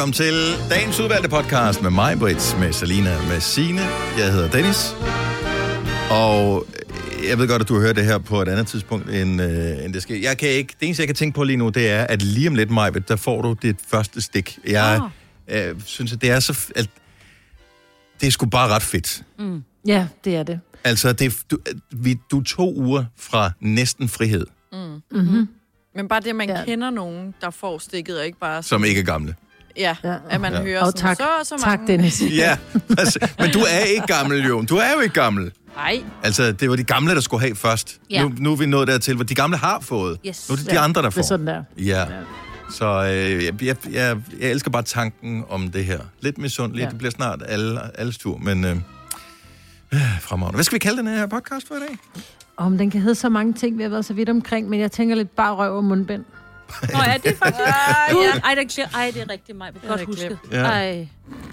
Velkommen til dagens udvalgte podcast med mig, Britt, med Selina, med Signe. Jeg hedder Dennis. Og jeg ved godt, at du har hørt det her på et andet tidspunkt, end det sker. Det eneste, jeg kan tænke på lige nu, det er, at lige om lidt, Majbet, der får du dit første stik. Jeg synes, at det er så... det er sgu bare ret fedt. Mm. Ja, det er det. Altså, du er 2 uger fra næsten frihed. Mm-hmm. Men bare det, man kender nogen, der får stikket, og ikke bare... Som ikke er gamle. Ja, at man hører og sådan, så mange... Tak, Dennis. Ja, altså, men du er ikke gammel, jo. Du er jo ikke gammel. Nej. Altså, det var de gamle, der skulle have først. Ja. Nu er vi nået dertil, hvor de gamle har fået. Yes. Nu er det de andre, der får. Det er sådan der. Ja. Så jeg elsker bare tanken om det her. Lidt misundeligt. Det bliver snart alles tur, men fremragende. Hvad skal vi kalde den her podcast for i dag? Den kan hedde så mange ting, vi har været så vidt omkring, men jeg tænker lidt bare røv og mundbind. Nå ja, det er faktisk... Ej, det er rigtigt, mig. Vi godt huske. Ja. Ej.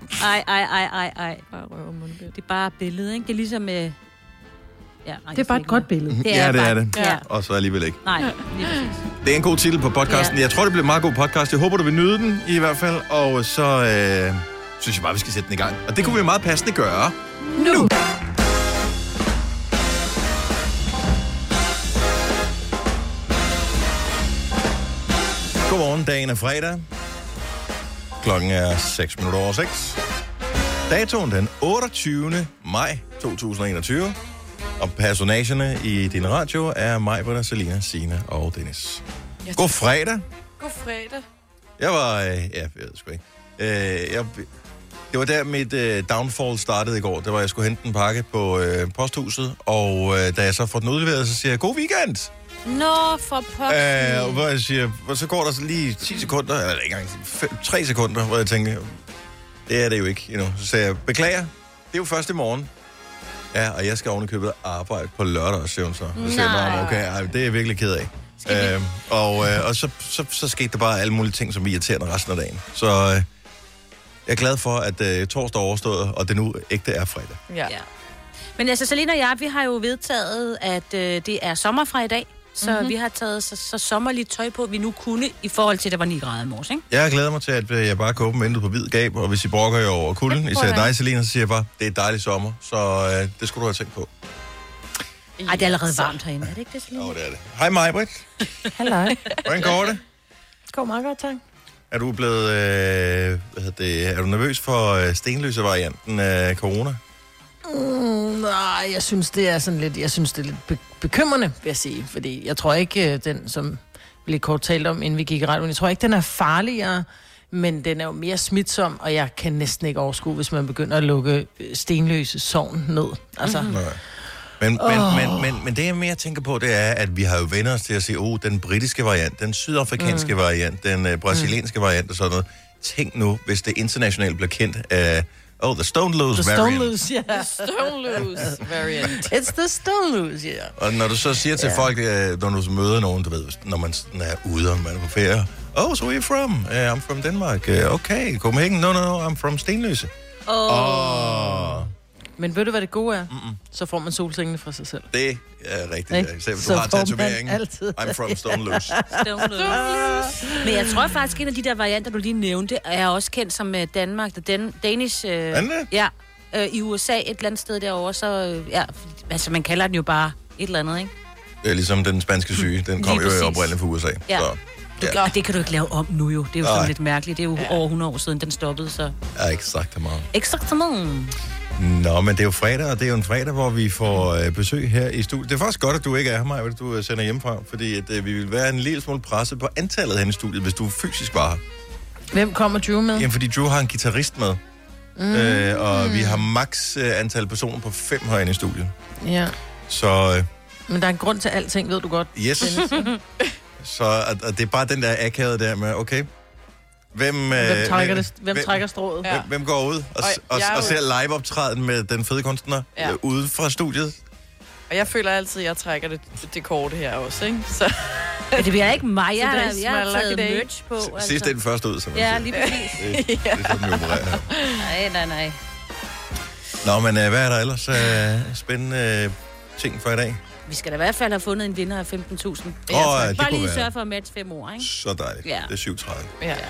Bare røv og mundbind. Det er bare billedet, ikke? Det er ligesom med... Ja, det er bare et godt billede. Det er det. Ja. Og så alligevel ikke. Nej, lige præcis. Det er en god titel på podcasten. Ja. Jeg tror, det bliver en meget god podcast. Jeg håber, du vil nyde den i hvert fald. Og så synes jeg bare, vi skal sætte den i gang. Og det kunne vi meget passende gøre nu. Godmorgen, dagen er fredag. Klokken er 6:06. Datoen den 28. maj 2021. Og personagerne i din radio er mig, Britta, Selina, Signe og Dennis. God fredag. God fredag. Jeg var... jeg ved sgu ikke. Det var der mit downfall startede i går. Det var, jeg skulle hente en pakke på posthuset. Og da jeg så får den udleveret, så siger jeg, god weekend! Nå, for posten. Hvor jeg siger, så går der så lige 10 sekunder, eller ikke engang 3 sekunder, hvor jeg tænker, det er det jo ikke endnu. Så sagde jeg, beklager, det er jo først i morgen. Ja, og jeg skal ovenikøbet arbejde på lørdag, siger hun så. Så siger jeg, okay, det er jeg virkelig ked af. Og så skete der bare alle mulige ting, som vi irriterende resten af dagen. Så jeg er glad for, at torsdag er overstået, og det nu ægte er fredag. Ja. Men altså, Selina og jeg, vi har jo vedtaget, at det er sommer fra i dag. Så vi har taget så sommerligt tøj på, vi nu kunne, i forhold til, at der var 9 grader i morges, ikke? Jeg glæder mig til, at jeg bare kan åbne vinduet på vid gab, og hvis I brokker jer over kulden, især dig, Selina, så siger jeg bare, det er et dejligt sommer, så det skulle du have tænkt på. Ej, det er allerede varmt herinde, er det ikke det, Selina? Jo, det er det. Hej Maj-Britt. Halløj. Hvordan går det? Det går meget godt, tak. Er du blevet, er du nervøs for stenløse-varianten af corona? Nej, jeg synes, det er lidt bekymrende, vil jeg sige. Fordi jeg tror ikke, den, som vi lidt kort talt om, inden vi gik i radioen, jeg tror ikke, den er farligere, men den er jo mere smitsom, og jeg kan næsten ikke overskue, hvis man begynder at lukke stenløse sovn ned. Altså. Men det, jeg mere tænker på, det er, at vi har jo vendt os til at sige, den britiske variant, den sydafrikanske variant, den brasilianske variant og sådan noget. Tænk nu, hvis det internationalt bliver kendt af... the Stone Loose variant. Stone Loose, yeah. The Stone Loose variant. It's the Stone Loose, yeah. Og når du så siger til folk, når du møder nogen, du ved, når man er ude, og man er på ferie, so where are you from? I'm from Denmark. Okay, Copenhagen? No, I'm from Stenløse. Men ved du, hvad det gode er? Så får man solsengene fra sig selv. Det er rigtigt. Ja. Du har tatoveringen. I'm from Stone Loose. Men jeg tror faktisk, en af de der varianter, du lige nævnte, er også kendt som Danmark. Danish... i USA, et eller andet sted derovre, så... altså, man kalder den jo bare et eller andet, ikke? Det er ligesom den spanske syge. Den kom jo oprindeligt fra USA. Ja. Så, Og det kan du ikke lave om nu jo. Det er jo sådan lidt mærkeligt. Det er jo over 100 år siden, den stoppede, så... Ja, exakt meget. Nå, men det er jo fredag, og det er jo en fredag, hvor vi får besøg her i studiet. Det er faktisk godt, at du ikke er her, Maja, du sender hjemmefra, fordi at, vi vil være en lille smule presset på antallet hen i studiet, hvis du fysisk var her. Hvem kommer Drew med? Jamen, fordi Drew har en guitarist med, og vi har maks antal personer på 5 herinde i studiet. Ja. Så... men der er en grund til alting, ved du godt. Yes. Så og det er bare den der akavede der med, okay... Hvem trækker strået? Ja. Hvem går ud og ser live-optræden med den fede kunstner ude fra studiet? Og jeg føler altid, at jeg trækker det korte her også, ikke? Så... Men det bliver ikke mig, jeg har taget merch på. Sidst er den første ud, som man siger. Lige præcis. Det er sådan, vi opererer her. Nej. Nå, men hvad er der ellers spændende ting for i dag? Vi skal da i hvert fald have fundet en vinder af 15.000. Det bare lige være. sørge for at matche 5 år, ikke? Så dejligt. Ja. Det er 37. Ja.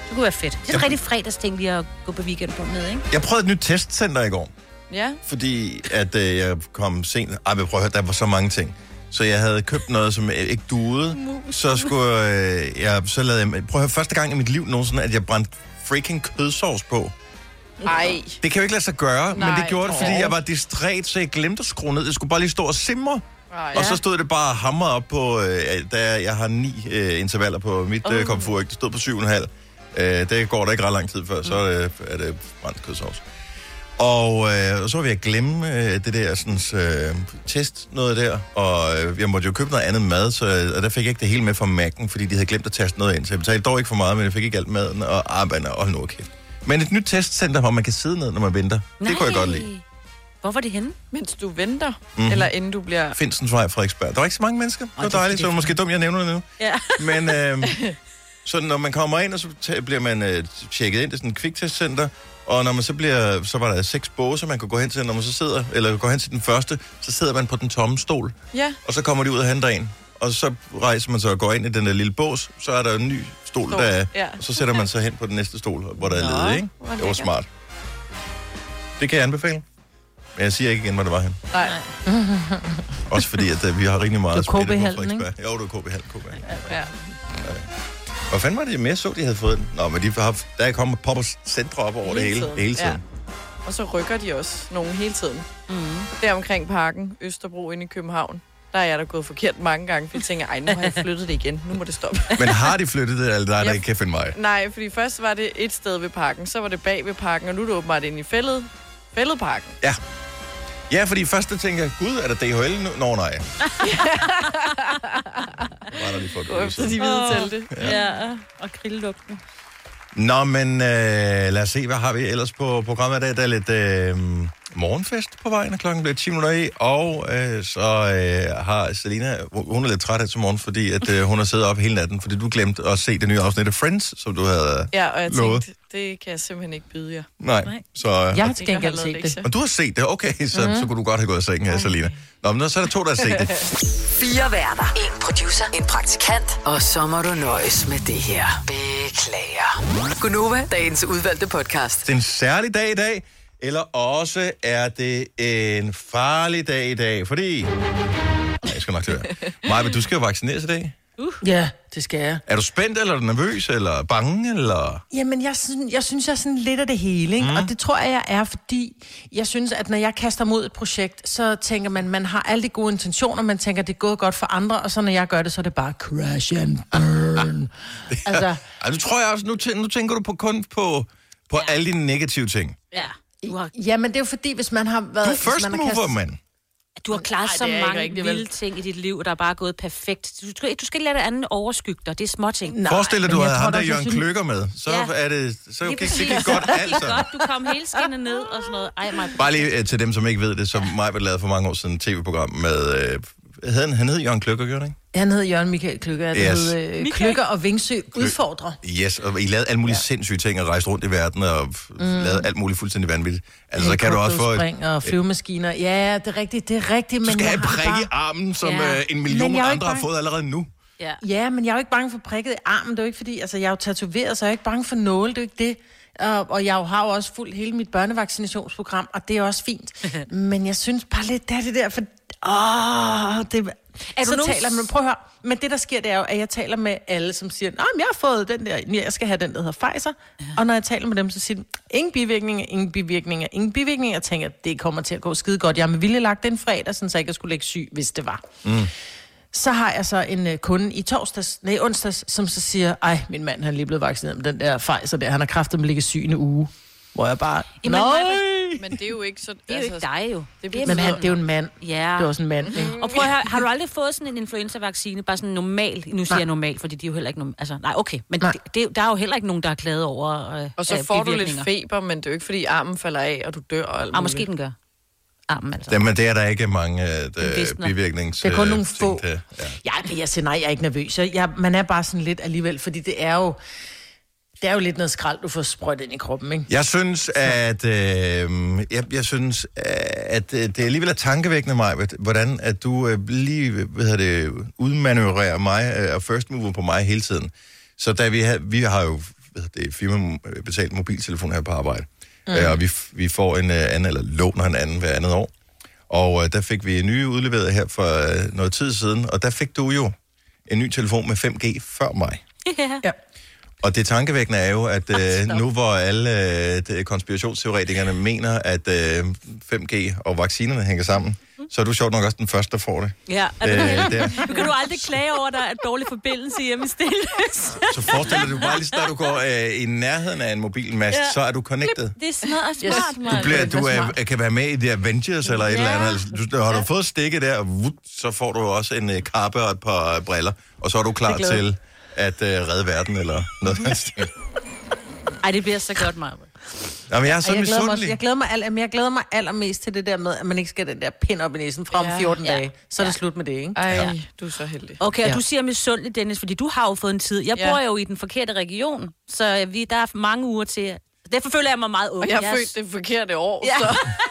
Det kunne være fedt. Det er et rigtig fredagsting lige at gå på weekend på med, ikke? Jeg prøvede et nyt testcenter i går. Ja. Fordi at jeg kom sent. Men prøv at høre, der var så mange ting. Så jeg havde købt noget, som ikke duede. Så skulle så lavede jeg... Prøv at høre, første gang i mit liv nogensinde, at jeg brændte freaking kødsovs på. Ej. Det kan jo ikke lade sig gøre, men det gjorde det, fordi jeg var distræt, så jeg glemte at skrue ned. Jeg skulle bare lige stå og simre. Og så stod det bare hamret op på, da jeg har 9 intervaller på mit komfur. Det stod på 7,5. Det går der ikke ret lang tid før, så er det brændt kødsovs. Og så vil jeg glemme det der test noget der, og jeg måtte jo købe noget andet mad, og der fik jeg ikke det hele med fra Mac'en, fordi de havde glemt at taste noget ind. Så jeg betalte dog ikke for meget, men jeg fik ikke alt maden, og hold nu kæft. Men et nyt testcenter, hvor man kan sidde ned, når man venter, det kunne jeg godt lide. Hvor var det henne? Mens du venter, eller inden du bliver... Finsensvej, Frederiksberg. Der var ikke så mange mennesker. Det var dejligt, så det var måske dumt, jeg nævner det nu. Ja. Men så når man kommer ind, og så bliver man tjekket ind til sådan et kviktestcenter, og når man så var der 6 båse, man kunne gå hen til, når man så sidder, eller går hen til den første, så sidder man på den tomme stol. Ja. Og så kommer de ud og henter en. Og så rejser man så og går ind i den der lille bås, så er der en ny stol. Og så sætter man sig hen på den næste stol, hvor der er ledigt, ikke? Det var smart. Det kan jeg anbefale. Men jeg siger ikke igen, hvor det var hen. Nej. Også fordi, at vi har rigtig meget spil på Frederiksberg. Jo, det var KB Hallen. Ja. Hvor fanden var det, jeg mere så, de havde fået den? Nå, men der er kommet pop-up centre op over det hele tiden. Ja. Og så rykker de også nogen hele tiden. Der omkring parken, Østerbro inde i København, der er jeg da gået forkert mange gange, fordi jeg tænker, ej, nu har jeg flyttet det igen. Nu må det stoppe. Men har de flyttet det, eller der ikke kan finde mig? Nej, fordi først var det et sted ved parken, så var det bag ved parken, og nu er det åbenbart inde i fælledparken. Ja. Ja, fordi først der tænker jeg, gud, er der DHL nu? Nå, nej. Var der lige for gå efter de hvide telte. Ja, og grillugten. Nå, men lad os se, hvad har vi ellers på programmet i dag? Der er lidt morgenfest på vejen, og klokken bliver 10 minutter i, og så har Selina, hun er lidt træt her til morgen, fordi at, hun har siddet op hele natten, fordi du glemte at se det nye afsnit af Friends, som du havde Ja, og jeg lovet. tænkte, det kan jeg simpelthen ikke byde jer. Nej. Så, jeg har til gengæld set det. Og du har set det, okay, så kunne du godt have gået i seng, Selina. Nå, men så er der 2, der har set det. 4 værter, 1 producer, en praktikant, og så må du nøjes med det her. Beklager. Gunova, dagens udvalgte podcast. Det er en særlig dag i dag, eller også er det en farlig dag i dag, fordi... Nej, jeg skal nok til det. Maja, du skal jo vaccineres i dag. Ja, det skal jeg. Er du spændt, eller er du nervøs, eller bange, eller... Jamen, jeg synes, jeg er sådan lidt af det hele, ikke? Og det tror jeg er, fordi jeg synes, at når jeg kaster mod et projekt, så tænker man har alle de gode intentioner, man tænker, det er gået godt for andre, og så når jeg gør det, så er det bare crash and burn. Altså... Nu tror jeg også, nu tænker du kun på alle de negative ting. Ja. Ja, men det er jo fordi, hvis man har været... Du er first mover, mand. Du har klaret så mange vilde ting i dit liv, der er bare gået perfekt. Du skal ikke lade det andet overskygge dig. Det er små ting. Forestil dig, du havde ham der Jørgen Kløkker med. Så er det... Så gik det godt, altså. Godt, du kom hele skinnet ned og sådan noget. Ej, bare lige til dem, som ikke ved det, som Majbert lavede for mange år siden et tv-program med... Han hed Jørgen Kløkker, gjorde det ikke? Han hed Jørgen Michael Kløkker. Det hed Kløkker og Vingsø udfordrer. Yes, og I lavede alle mulige sindssyge ting og rejste rundt i verden og lavede alt muligt fuldstændig vanvittigt. Altså, så kan du også få... og flyvemaskiner. Ja, det er rigtigt, men du skal have prik i armen, som 1 million andre har fået allerede nu. Ja, men jeg er jo ikke bange for prikket i armen. Det er jo ikke fordi... Altså, jeg er jo tatoveret, så jeg er ikke bange for nåle. Det er jo ikke det. Og jeg har jo også fulgt hele mit børnevaccinationsprogram, og det er også fint. Men jeg synes bare lidt, det der... For, taler man, prøv at høre, men det der sker, det er jo, at jeg taler med alle, som siger, jeg har fået den der, jeg skal have den, der hedder Pfizer, og når jeg taler med dem, så siger de, ingen bivirkninger, jeg tænker, det kommer til at gå skide godt, jeg har med vilje lagt den fredag, så jeg ikke skulle lægge syg, hvis det var. Så har jeg så en kunde i onsdags, som så siger, min mand, han er lige blevet vaccineret med den der Pfizer der, han har kræftet med at ligge syg i en uge, hvor jeg bare, men det er jo ikke så... Det er jo ikke dig jo. Det er jo en mand. Ja. Det er også en mand, ikke? Og prøv at høre, har du aldrig fået sådan en influenza-vaccine, bare sådan normal? Nu siger jeg normal, fordi de er jo heller ikke... Altså, nej, okay. Men der er jo heller ikke nogen, der har klaget over og så får du lidt feber, men det er jo ikke, fordi armen falder af, og du dør og alt muligt. Måske den gør. Armen, altså. Jamen, det er der ikke mange bivirknings... Det er kun nogle få. Ja, men jeg siger nej, jeg er ikke nervøs. Man er bare sådan lidt alligevel, fordi det er jo... Det er jo lidt noget skrald, du får sprøjt ind i kroppen, ikke? Jeg synes, at det alligevel er tankevækkende mig, hvordan at du lige udmanøvrerer mig og first mover på mig hele tiden. Så da vi har jo firmabetalt mobiltelefon her på arbejde. Og vi får en anden, eller låner en anden hver andet år. Og der fik vi en ny udleveret her for noget tid siden, og der fik du jo en ny telefon med 5G før mig. Ja. Og det tankevækkende er jo, at nu hvor alle konspirationsteoretikerne mener, at 5G og vaccinerne hænger sammen, så er du sjovt nok også den første, der får det. Ja, nu kan du aldrig klage over, at der er en dårlig forbindelse hjemme stilles. Så forestiller du bare lige, når du går i nærheden af en mobilmast, så er du connected. Det er smart, Du kan være med i The Avengers eller et eller andet. Altså, har du fået stikket der, så får du også en kappe og et par briller, og så er du klar til at redde verden eller noget andet. Ej, det bliver så godt, Maja. Jamen, jeg er så misundelig. Jeg glæder mig allermest til det der med, at man ikke skal den der pind op i næsen fra om 14 dage. Så er det slut med det, ikke? Ej, du er så heldig. Okay, og du siger misundelig, Dennis, fordi du har jo fået en tid. Jeg bor jo i den forkerte region, så der er mange uger til. Derfor føler jeg mig meget ung. Og jeg har født det forkerte år, så...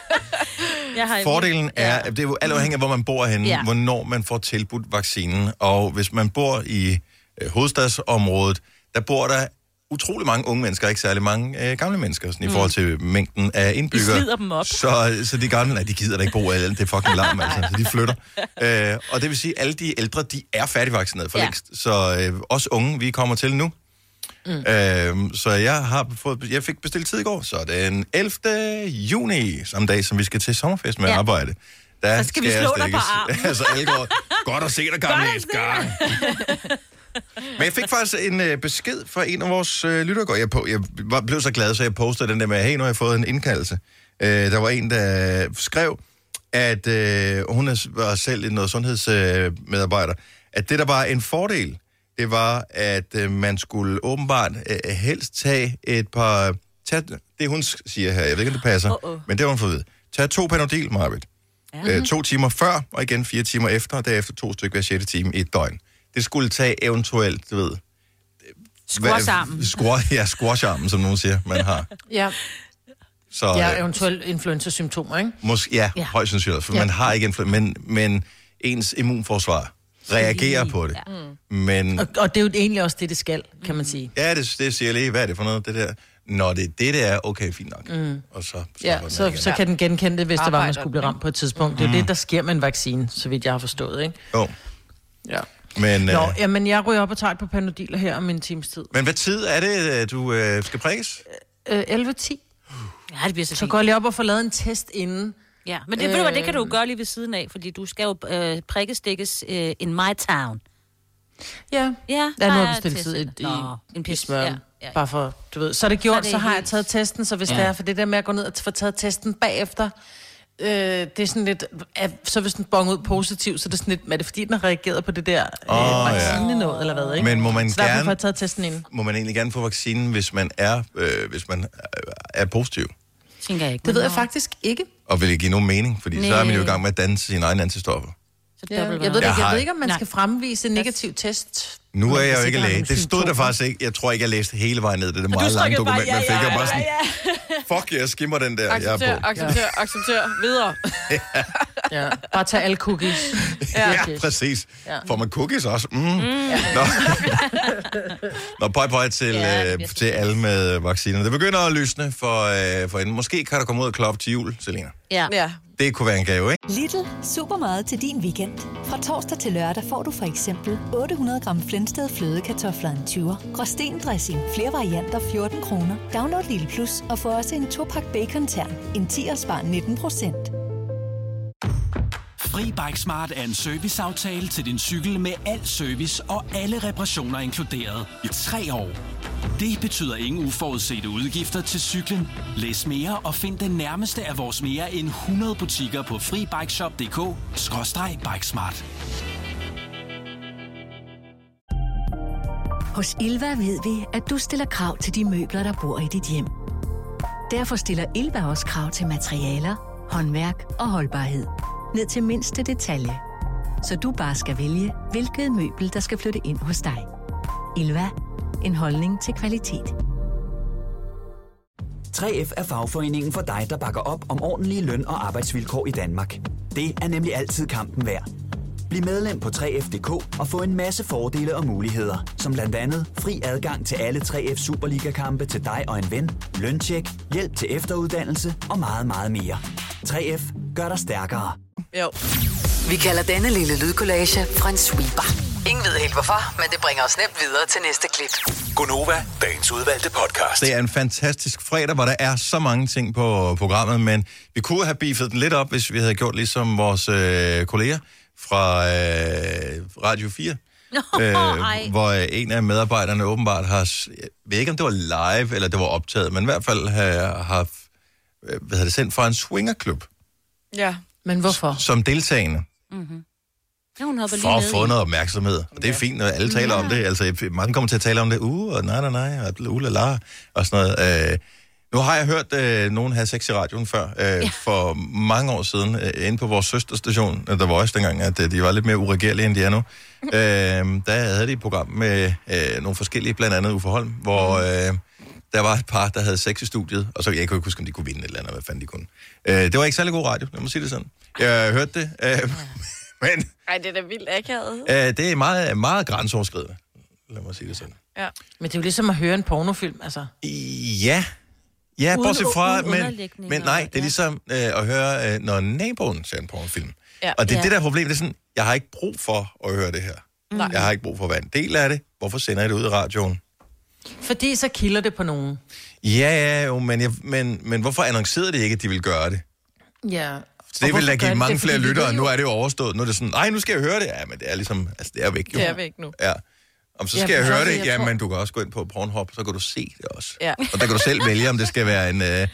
Fordelen er, at det er jo alt afhængigt af, hvor man bor henne, hvornår man får tilbudt vaccinen. Og hvis man bor i hovedstadsområdet, der bor der utrolig mange unge mennesker, ikke særlig mange gamle mennesker, sådan, i forhold til mængden af indbyggere. De slider dem op. Så de gamle, de gider da ikke bo alle, det er fucking larm, altså, så de flytter. Og det vil sige, at alle de ældre, de er færdigvaccineret for længst. Så os unge, vi kommer til nu. Så jeg fik bestilt tid i går, så den 11. juni, samme dag, som vi skal til sommerfest med arbejde. Der så skal vi slå dig på armen. Altså, alle går, godt at se dig, gamle gang. Men jeg fik faktisk en besked fra en af vores lyttere. Jeg blev så glad, så jeg postede den der med, hey, nu har jeg fået en indkaldelse. Der var en, der skrev, at hun var selv noget sundhedsmedarbejder, at det, der var en fordel, det var, at man skulle åbenbart helst tage et par... Det hun siger her, jeg ved ikke, om det passer, men det har hun fået ved. Tag 2 Panodil, Marvitt. 2 timer før, og igen 4 timer efter, og derefter 2 stykker hver 6. time i et døgn. Det skulle tage eventuelt, du ved... Squash-armen. Squash-armen, som nogen siger, man har. Ja. Så, eventuelt influenza-symptomer, ikke? Måske, højst sandsynligt, for man har ikke influenza, men ens immunforsvar reagerer på det. Ja. Men... Og det er jo egentlig også det skal, kan man sige. Ja, det siger lige, hvad er det for noget, det der? Når det er det, der er, okay, fint nok. Og så kan den genkende det, hvis det var, man skulle blive ramt på et tidspunkt. Det er det, der sker med en vaccine, så vidt jeg har forstået, ikke? Jo. Ja. Men, jeg ryger op og tager et par Panodiler her om en times tid. Men hvad tid er det, du skal prikkes? 11:10. Ja, det bliver så går jeg lige op og får lavet en test inden. Ja, men det, ved du hvad, det kan du gøre lige ved siden af, fordi du skal jo prikkestikkes in my town. Ja, nu har jeg bestilt tid i smør. Ja. Bare for, du ved. Så er det gjort, så har jeg taget testen, så hvis det er, for det der med at gå ned og få taget testen bagefter, det er sådan lidt, så hvis den bonger ud positivt, så er det sådan lidt, er det fordi, den har reageret på det der vaccine noget, eller hvad, ikke? Men må man så derfor får jeg taget testen ind. Må man egentlig gerne få vaccinen, hvis man er positiv? Tænker jeg ikke. Det ved jeg faktisk ikke. Og vil det give nogen mening? Fordi så er man jo i gang med at danse sine egne antistoffer. Jeg ved ikke, om man skal fremvise en negativ test. Nu er jeg jo ikke læge. Det stod der faktisk ikke. Jeg tror ikke, jeg læste hele vejen ned. Det er meget lange dokument, man fik. Jeg bare sådan, fuck, jeg skimmer den der. Accepter. Videre. Ja, bare tag alle cookies. Ja, præcis. Får man cookies også? Nå, pøj til alle med vacciner. Det begynder at lysne for enden. Måske kan der komme ud og kloppe til jul, Selina. Ja. Det kunne være en gave, ikke? Lidl. Super meget til din weekend. Fra torsdag til lørdag får du for eksempel 800 gram Flensted flødekartofler en 20'er. Gråsten dressing. Flere varianter 14 kroner. Download Lidl Plus og få også en 2-pakke bacon-tern. En 10'er spar 19%. Fri Bike Smart er en serviceaftale til din cykel med al service og alle reparationer inkluderet i 3 år. Det betyder ingen uforudsete udgifter til cyklen. Læs mere og find den nærmeste af vores mere end 100 butikker på FriBikeShop.dk/bikesmart. Hos Ilva ved vi, at du stiller krav til de møbler, der bor i dit hjem. Derfor stiller Ilva også krav til materialer, håndværk og holdbarhed. Ned til mindste detalje. Så du bare skal vælge, hvilket møbel, der skal flytte ind hos dig. Ilva. En holdning til kvalitet. 3F er fagforeningen for dig, der bakker op om ordentlige løn- og arbejdsvilkår i Danmark. Det er nemlig altid kampen værd. Bliv medlem på 3F.dk og få en masse fordele og muligheder, som blandt andet fri adgang til alle 3F Superliga-kampe til dig og en ven, løntjek, hjælp til efteruddannelse og meget, meget mere. 3F gør dig stærkere. Jo. Vi kalder denne lille lydkollage en sweeper. Ingen ved helt hvorfor, men det bringer os nemt videre til næste klip. Gonova, dagens udvalgte podcast. Det er en fantastisk fredag, hvor der er så mange ting på programmet, men vi kunne have beefet den lidt op, hvis vi havde gjort ligesom vores kolleger fra Radio 4. Hvor en af medarbejderne åbenbart har, jeg ved ikke om det var live, eller det var optaget, men i hvert fald har sendt fra en swingerklub. Ja. Men hvorfor? Som deltagende. Mm-hmm. For at få noget opmærksomhed. Og det er fint, når alle taler om det. Altså, mange kommer til at tale om det. Og nej, og la, og sådan noget. Nu har jeg hørt nogen have sex i radioen før, for mange år siden, inde på vores søsterstation, der var også dengang, at de var lidt mere uregerlige, end de er nu. Der havde de et program med nogle forskellige, blandt andet Uffe Holm, hvor der var et par, der havde sex i studiet, og så jeg kunne ikke huske, om de kunne vinde et eller andet, hvad fanden de kunne. Det var ikke særlig god radio, lad mig sige det sådan. Jeg hørte det, men... Ej, det er da vildt akavet. Det er meget, meget grænseoverskridende, lad mig sige det sådan. Ja. Men det er jo ligesom at høre en pornofilm, altså. Ja, bortset fra, men nej, det er ligesom at høre, når naboen ser en pornofilm. Ja. Og det er det der problem, det er sådan, jeg har ikke brug for at høre det her. Nej. Jeg har ikke brug for at være en del af det. Hvorfor sender jeg det ud i radioen? Fordi så kilder det på nogen. Ja, jo, men hvorfor annoncerede de ikke, at de ville gøre det? Ja. Så det vil da give mange flere lyttere, nu er det jo overstået. Nu er det sådan, nej, nu skal jeg høre det. Ja, men det er ligesom, altså det er væk jo. Det er væk nu. Ja. Om så skal jeg høre det, jamen du kan også gå ind på Pornhub, så kan du se det også. Ja. Og der kan du selv vælge, om det skal være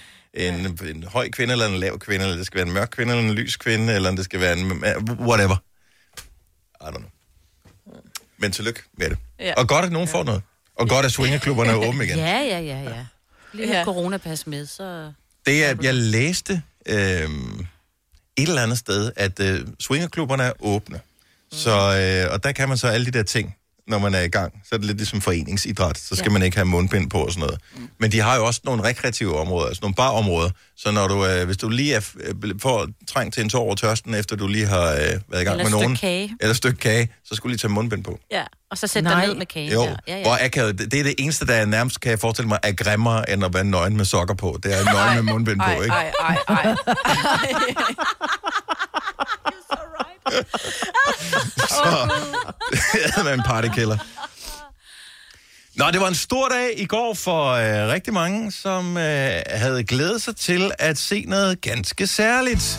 en høj kvinde, eller en lav kvinde, eller det skal være en mørk kvinde, eller en lys kvinde, eller det skal være en whatever. I don't know. Men tillykke med det. Ja. Og godt, at nogen får noget. Og godt, at swingerklubberne er åbne igen. Ja. Lige coronapas med, så... Det er, jeg læste et eller andet sted, at swingerklubberne er åbne. Så, og der kan man så alle de der ting, når man er i gang. Så er det lidt ligesom foreningsidræt. Så skal man ikke have mundbind på og sådan noget. Men de har jo også nogle rekreative områder, altså nogle barområder. Så når du, hvis du lige får trængt til en tår over tørsten, efter du lige har været i gang med nogen... Eller et stykke kage, så skulle du lige tage mundbind på. Ja, og så sætte dig ned med kagen. Jo, det er det eneste, der nærmest, kan jeg forestille mig, er grimmere, end at være nøgen med sokker på. Det er nøgen med mundbind på, ikke? Ej. Så det er en partykiller. Nå, det var en stor dag i går for rigtig mange, som havde glædet sig til at se noget ganske særligt.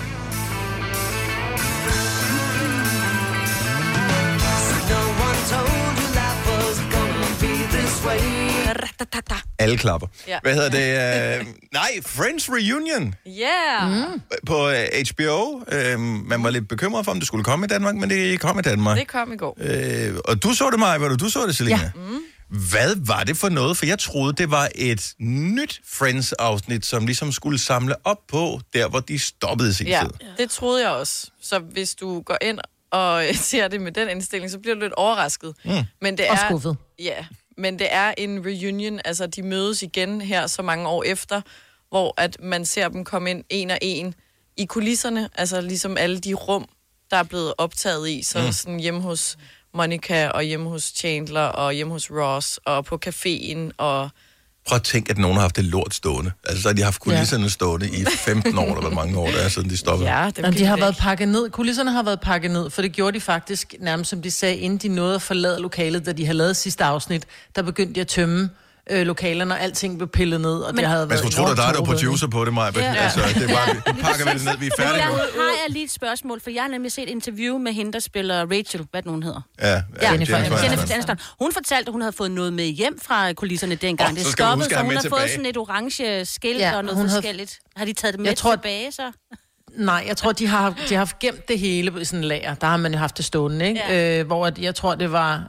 Alle klapper. Ja. Hvad hedder det? Friends Reunion. Yeah. På HBO. Man var lidt bekymret for, om det skulle komme i Danmark, men det kom i Danmark. Det kom i går. Og du så det, Maja, du så det, Selina? Ja. Hvad var det for noget? For jeg troede, det var et nyt Friends-afsnit, som ligesom skulle samle op på, der hvor de stoppede i sin tid. Det troede jeg også. Så hvis du går ind og ser det med den indstilling, så bliver du lidt overrasket. Men det og skuffet. Ja, men det er en reunion, altså de mødes igen her så mange år efter, hvor at man ser dem komme ind en og en i kulisserne, altså ligesom alle de rum, der er blevet optaget i, så sådan hjemme hos Monica, og hjemme hos Chandler, og hjemme hos Ross, og på caféen, og... Prøv at tænke, at nogen har haft det lort stående. Altså, så har de haft kulisserne stående i 15 år, eller hvor mange år det er, siden de stoppede. Ja, de har været pakket ned. Kulisserne har været pakket ned, for det gjorde de faktisk nærmest, som de sagde, inden de nåede at forlade lokalet, da de havde lavet sidste afsnit, der begyndte de at tømme lokalerne, og alting blev pillet ned, og det havde man skulle tro, at der er producer på det, Maja. Altså, det er bare, vi pakker vel ned, vi er færdige nu. Jeg har lige et spørgsmål, for jeg har nemlig set et interview med hende, der spiller Rachel, hvad nogen hedder. Jennifer Aniston. Hun fortalte, at hun havde fået noget med hjem fra kulisserne dengang. Det stoppede, så hun har fået sådan et orange skilt og noget forskelligt. Har de taget det med tilbage, så? Nej, jeg tror, de har haft gemt det hele i sådan en lager. Der har man jo haft det stående, ikke? Ja. Hvor jeg tror, det var...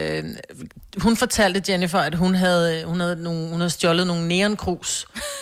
hun fortalte Jennifer, at hun havde stjålet nogle neonkrus.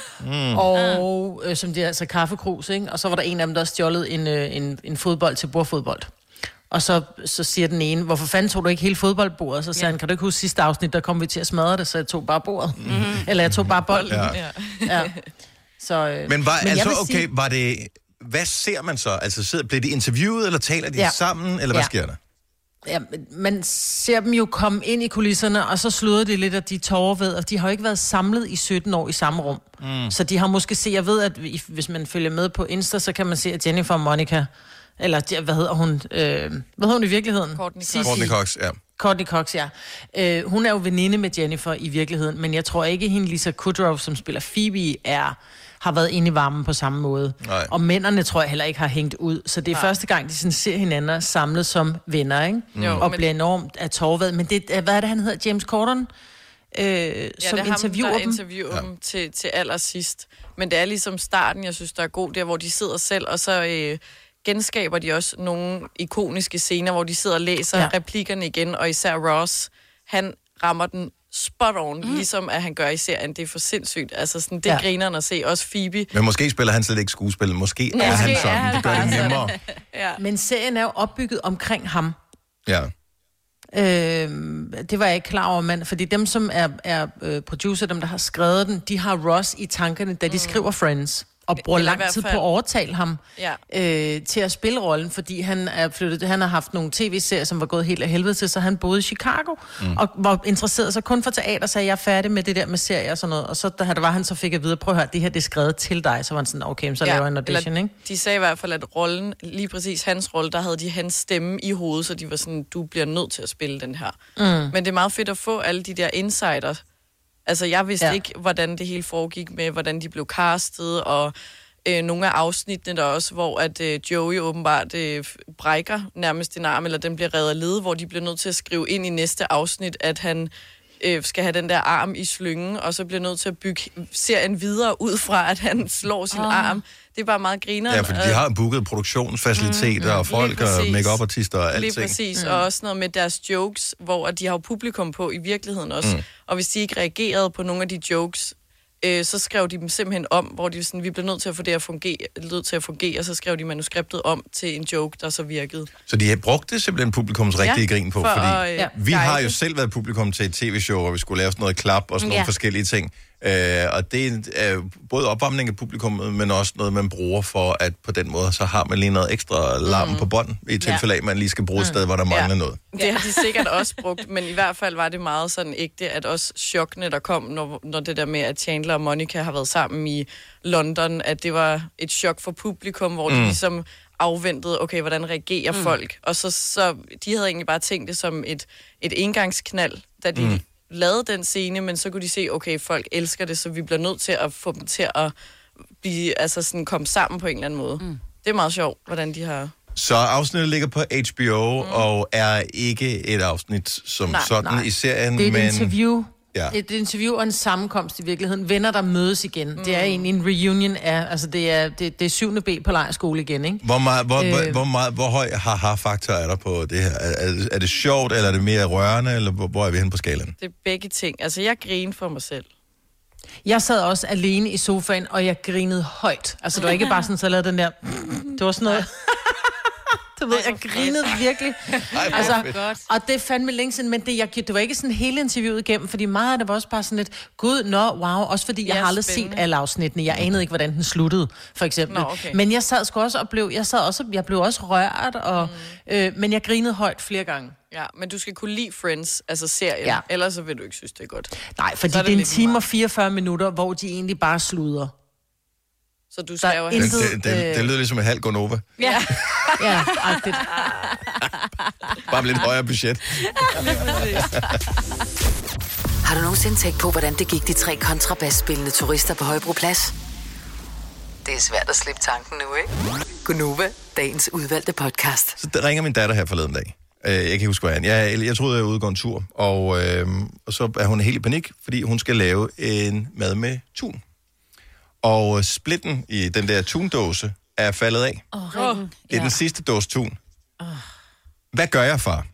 Og som de altså kaffekrus, ikke? Og så var der en af dem, der stjålet en fodbold til bordfodbold. Og så siger den ene, hvorfor fanden tog du ikke hele fodboldbordet? Så sagde han, kan du ikke huske sidste afsnit, der kom vi til at smadre det, så jeg tog bare bordet. Eller jeg tog bare bolden. Ja. Så, men var det... hvad ser man så? Altså, bliver de interviewet, eller taler de sammen, eller hvad sker der? Ja, man ser dem jo komme ind i kulisserne, og så slutter det lidt af de tårer ved, og de har jo ikke været samlet i 17 år i samme rum. Så de har måske set, jeg ved, at hvis man følger med på Insta, så kan man se, at Jennifer og Monica, eller hvad hedder hun? Hvad hedder hun i virkeligheden? Courtney Cox, ja. Courtney Cox, ja. Hun er jo veninde med Jennifer i virkeligheden, men jeg tror ikke, hende Lisa Kudrow, som spiller Phoebe, har været inde i varmen på samme måde. Nej. Og mændene tror jeg heller ikke har hængt ud. Så det er første gang, de sådan ser hinanden samlet som venner, ikke? Og bliver enormt af tårvad. Men det, hvad er det, han hedder? James Corden? Som interviewer dem. Interviewer dem til allersidst. Men det er ligesom starten, jeg synes, der er god, der hvor de sidder selv, og så genskaber de også nogle ikoniske scener, hvor de sidder og læser replikkerne igen, og især Ross, han rammer den spot on, ligesom at han gør i serien. Det er for sindssygt. Altså sådan, det griner at se. Også Phoebe. Men måske spiller han slet ikke skuespil. Måske er han sådan. Det gør det nemmere. Men serien er jo opbygget omkring ham. Ja. Det var jeg ikke klar over, mand. Fordi dem, som er producer, dem, der har skrevet den, de har Ross i tankerne, da de skriver Friends. Og bruger lang tid på at overtale ham til at spille rollen, fordi han har haft nogle tv-serier, som var gået helt af helvede til, så han boede i Chicago, og var interesseret sig kun for teater, så jeg er færdig med det der med serier og sådan noget. Og så da han så fik at vide, prøv at høre, det her det er skrevet til dig, så var han sådan, okay, så laver jeg en audition, ikke? De sagde i hvert fald, at rollen, lige præcis hans rolle, der havde de hans stemme i hovedet, så de var sådan, du bliver nødt til at spille den her. Men det er meget fedt at få alle de der insiders. Altså, jeg vidste ikke, hvordan det hele foregik med, hvordan de blev castet, og nogle af afsnittene der også, hvor at Joey åbenbart brækker nærmest en arm, eller den bliver revet af led, hvor de bliver nødt til at skrive ind i næste afsnit, at han skal have den der arm i slyngen, og så bliver nødt til at bygge serien videre ud fra, at han slår sin arm. Det er bare meget griner. Ja, fordi de har booket produktionsfaciliteter og folk og make-up-artister og alt. Lige præcis, og også noget med deres jokes, hvor de har jo publikum på i virkeligheden også. Og hvis de ikke reagerede på nogle af de jokes, så skrev de dem simpelthen om, hvor de sådan, vi bliver nødt til at få det at fungere, og så skrev de manuskriptet om til en joke, der så virkede. Så de har brugt det simpelthen publikums rigtige grin på, fordi vi har jo selv været publikum til et tv-show, hvor vi skulle lave sådan noget klap og sådan nogle forskellige ting. Og det er både opvarmning af publikummet, men også noget, man bruger for, at på den måde, så har man lige noget ekstra larm på bånd, i tilfælde af, at man lige skal bruge et sted, hvor der mangler noget. Det har de sikkert også brugt, men i hvert fald var det meget sådan ægte, at også chokkene, der kom, når det der med, at Chandler og Monica har været sammen i London, at det var et chok for publikum, hvor de ligesom afventede, okay, hvordan reagerer folk? Og så de havde egentlig bare tænkt det som et engangsknald, da de lavede den scene, men så kunne de se, okay, folk elsker det, så vi bliver nødt til at få dem til at blive, altså sådan komme sammen på en eller anden måde. Det er meget sjovt, hvordan de har... Så afsnittet ligger på HBO, og er ikke et afsnit som sådan i serien, det er et interview. Ja. Et interview og en sammenkomst i virkeligheden. Venner, der mødes igen. Det er egentlig en reunion af... Altså, det er 7. B på lejrskole igen, ikke? Hvor høj haha-faktor er der på det her? Er det sjovt, eller er det mere rørende, eller hvor er vi henne på skalaen? Det er begge ting. Altså, jeg griner for mig selv. Jeg sad også alene i sofaen, og jeg grinede højt. Altså, det var ikke bare sådan, så jeg lavede den der... Det var sådan noget... Du ved, jeg grinede virkelig. Altså, og det er fandme længe siden, men det var ikke sådan hele interviewet igennem, fordi meget af det var også bare sådan lidt, gud, wow, også fordi jeg har aldrig set alle afsnittene. Jeg anede ikke, hvordan den sluttede, for eksempel. Men jeg sad sgu også og jeg blev også rørt, og, men jeg grinede højt flere gange. Ja, men du skal kunne lide Friends, altså serien, ellers så vil du ikke synes, det er godt. Nej, fordi det er en time og 44 minutter, hvor de egentlig bare sluder. Så du skal jo det lyder ligesom en halv Gonova. Ja, agtigt. Bare med lidt højere budget. Har du nogensinde tænkt på, hvordan det gik de 3 kontrabasspillende turister på Højbroplads? Det er svært at slippe tanken nu, ikke? Gunova, dagens udvalgte podcast. Så der ringer min datter her forleden dag. Jeg kan ikke huske, hvad jeg troede, jeg var ude og gå en tur. Og så er hun helt i panik, fordi hun skal lave en mad med tun. Og splitten i den der tundåse er faldet af. Det er den sidste dåse tun. Hvad gør jeg, far?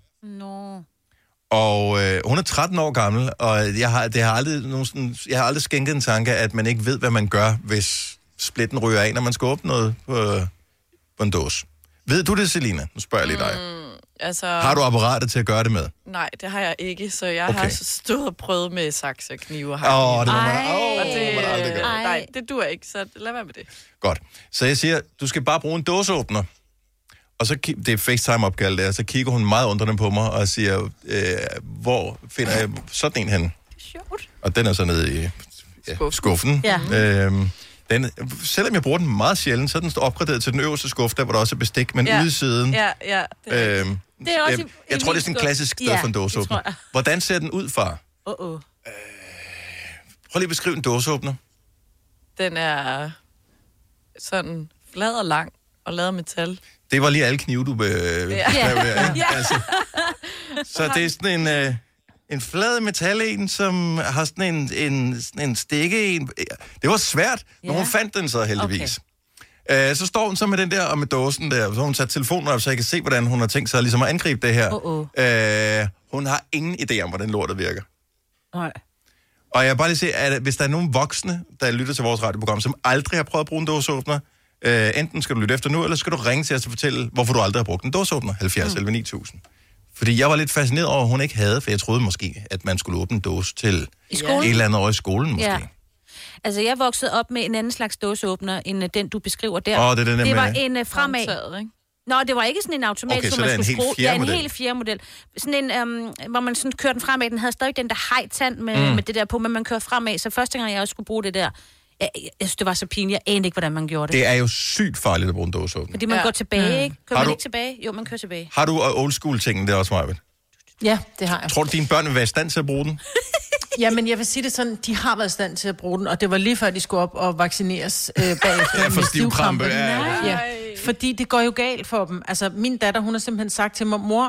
Og hun er 13 år gammel, og jeg har aldrig skænket en tanke, at man ikke ved, hvad man gør, hvis splitten ryger af, når man skal åbne noget på en dåse. Ved du det, Selina? Nu spørger jeg lige dig. Altså... Har du apparatet til at gøre det med? Nej, det har jeg ikke, så jeg har stået og prøvet med sakse og knive. Det må man aldrig gøre. Nej, det duer ikke, så lad være med det. Godt. Så jeg siger, du skal bare bruge en dåseåbner. Og så, det er FaceTime-opkald der, så kigger hun meget undrende på mig og siger, hvor finder jeg sådan en henne? Sjovt. Og den er så nede i skuffen. Ja. Selvom jeg bruger den meget sjældent, så er den opgraderet til den øverste skuffe, der hvor der også er bestik, men ude i siden. Ja, det er det er også jeg tror, det er sådan en klassisk sted for en dåseåbner. Hvordan ser den ud, far? Prøv lige at beskrive en dåseåbner. Den er sådan flad og lang og lavet af metal. Det var lige alle knive, du beskrev der. Ja. Altså, så det er sådan en flad metal som har sådan en stikke en. Det var svært, men hun fandt den så heldigvis. Okay. Så står hun så med den der og med dåsen der, så har hun sat telefonen op, så jeg kan se, hvordan hun har tænkt sig ligesom at angribe det her. Hun har ingen idé om, hvordan lortet virker. Nej. Og jeg vil bare lige se, at hvis der er nogen voksne, der lytter til vores radioprogram, som aldrig har prøvet at bruge en dåseåbner, enten skal du lytte efter nu, eller skal du ringe til os og fortælle, hvorfor du aldrig har brugt en dåseåbner, 70 11 9000. Fordi jeg var lidt fascineret over, at hun ikke havde, for jeg troede måske, at man skulle åbne en dåse til et eller andet år i skolen måske. Ja. Altså, jeg voksede op med en anden slags dåseåbner, end den, du beskriver der. Det var en fremad. Ikke? Nå, det var ikke sådan en automat, okay, som man skulle skrue. Ja, en helt fjerde model. Sådan en, hvor man sådan kørte den fremad. Den havde stadig den der hejtand med det der på, men man kørte fremad. Så første gang, jeg også skulle bruge det der, jeg synes, det var så pinligt. Jeg anede ikke, hvordan man gjorde det. Det er jo sygt farligt at bruge en dåseåbner. Fordi man går tilbage, ikke? Kører man ikke tilbage? Jo, man kører tilbage. Har du old school tingen der også, Marvind? Ja, det har jeg. Tror du, dine børn vil være i stand til at bruge den? Jamen, jeg vil sige det sådan, de har været i stand til at bruge den, og det var lige før, de skulle op og vaccineres bagefter. Ja, for stivkrampe. Ja, fordi det går jo galt for dem. Altså, min datter, hun har simpelthen sagt til mig, mor,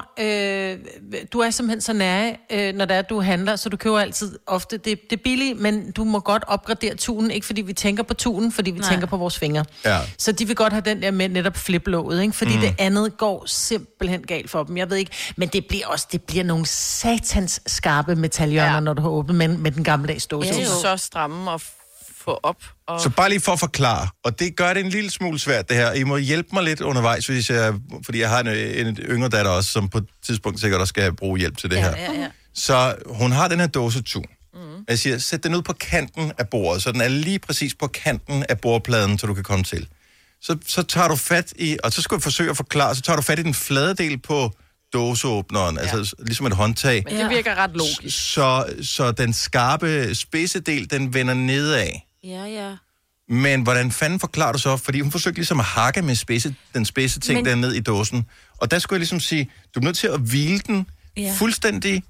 du er simpelthen så nære, når det er, du handler, så du køber altid ofte. Det er billigt, men du må godt opgradere tunen, ikke fordi vi tænker på tunen, fordi vi tænker på vores fingre. Ja. Så de vil godt have den der med netop fliplåget, ikke? Fordi det andet går simpelthen galt for dem. Jeg ved ikke, men det bliver nogle satans skarpe metalhjørner, når du har åbnet med den gammeldags dåse. Det er jo så stramme at få op. Og... Så bare lige for at forklare, og det gør det en lille smule svært det her. I må hjælpe mig lidt undervejs, fordi jeg har en yngre datter også, som på et tidspunkt sikkert også skal bruge hjælp til det her. Ja. Så hun har den her dåsetun. Jeg siger, sæt den ud på kanten af bordet, så den er lige præcis på kanten af bordpladen, så du kan komme til. Så tager du fat i, og så skal du forsøge at forklare, så tager du fat i den flade del på dåseåbneren, altså ligesom et håndtag. Men det virker ret logisk. Så den skarpe spidsedel, den vender nedad. Ja. Men hvordan fanden forklarer du så? Fordi hun forsøgte ligesom at hakke med den spidse ting der ned i dåsen. Og der skulle jeg ligesom sige, du er nødt til at hvile den fuldstændig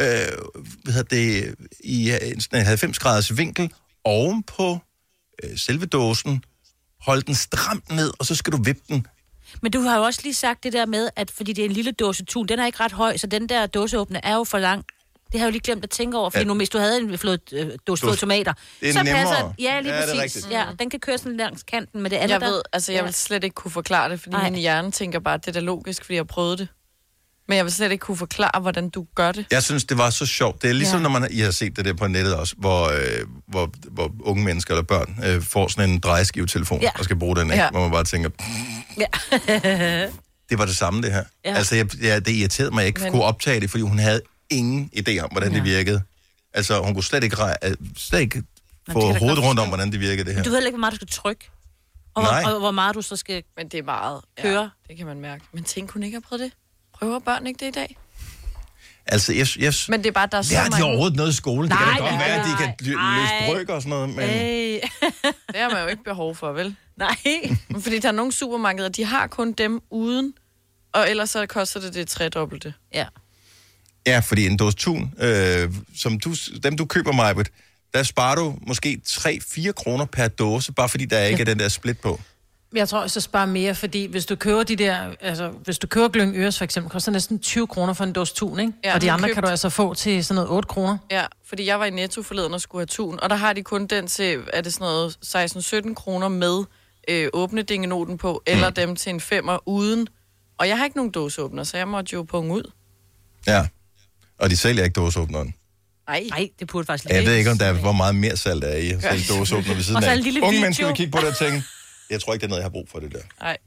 i en 90 graders vinkel oven på selve dåsen. Hold den stramt ned, og så skal du vippe den. Men du har jo også lige sagt det der med, at fordi det er en lille dåsetun, den er ikke ret høj, så den der dåseåbner er jo for lang. Det har jeg jo lige glemt at tænke over, fordi nu, hvis du havde en dåse tomater, så passer... Ja, lige præcis. Ja, den kan køre sådan langs kanten med det andet. Jeg vil slet ikke kunne forklare det, fordi min hjerne tænker bare, at det er logisk, fordi jeg har prøvet det. Men jeg vil slet ikke kunne forklare, hvordan du gør det. Jeg synes, det var så sjovt. Det er ligesom, når I har set det der på nettet også, hvor unge mennesker eller børn får sådan en drejeskivetelefon og skal bruge den, hvor man bare tænker... Det var det samme, det her. Ja. Altså, det irriterede mig, at jeg ikke kunne optage det, fordi hun havde ingen idé om, hvordan det virkede. Altså, hun kunne slet ikke få hovedet rundt om, hvordan det virkede, det her. Du ved ikke, hvor meget du skal trykke. Og hvor meget du så skal Men det er meget. køre. Ja, det kan man mærke. Men tænk, hun ikke har prøvet det. Prøver børn ikke det i dag? Altså, men det er bare, der er så mange... Det har de overhovedet noget i skolen. Det kan da godt være, at de kan løse bryg og sådan noget, men... Det har man jo ikke behov for, vel? Nej. Fordi der er nogle supermarkeder, de har kun dem uden, og ellers så koster det tredobbelte. Ja. Ja, fordi en dåse tun, dem du køber, Majbet, der sparer du måske 3-4 kroner per dåse, bare fordi der ikke er den der split på. Jeg tror, så sparer mere, fordi hvis du køber de der, altså hvis du køber Glyng Øres for eksempel, koster næsten 20 kroner for en dåse tun, ikke? Ja, og de andre kan du altså få til sådan noget 8 kroner. Ja, fordi jeg var i Netto forleden og skulle have tun, og der har de kun den til, er det sådan noget 16-17 kroner med åbnedingenoten på, eller dem til en 5'er uden. Og jeg har ikke nogen dåseåbner, så jeg måtte jo punge ud. Ja, og de sælger ikke dåseåbneren. Nej, det burde faktisk jeg ved ikke, om der er, hvor meget mere salt der er i at sælge dåseåbner ved siden af. Unge mennesker vil kigge på det og tænke, jeg tror ikke, det er noget, jeg har brug for det der. Nej.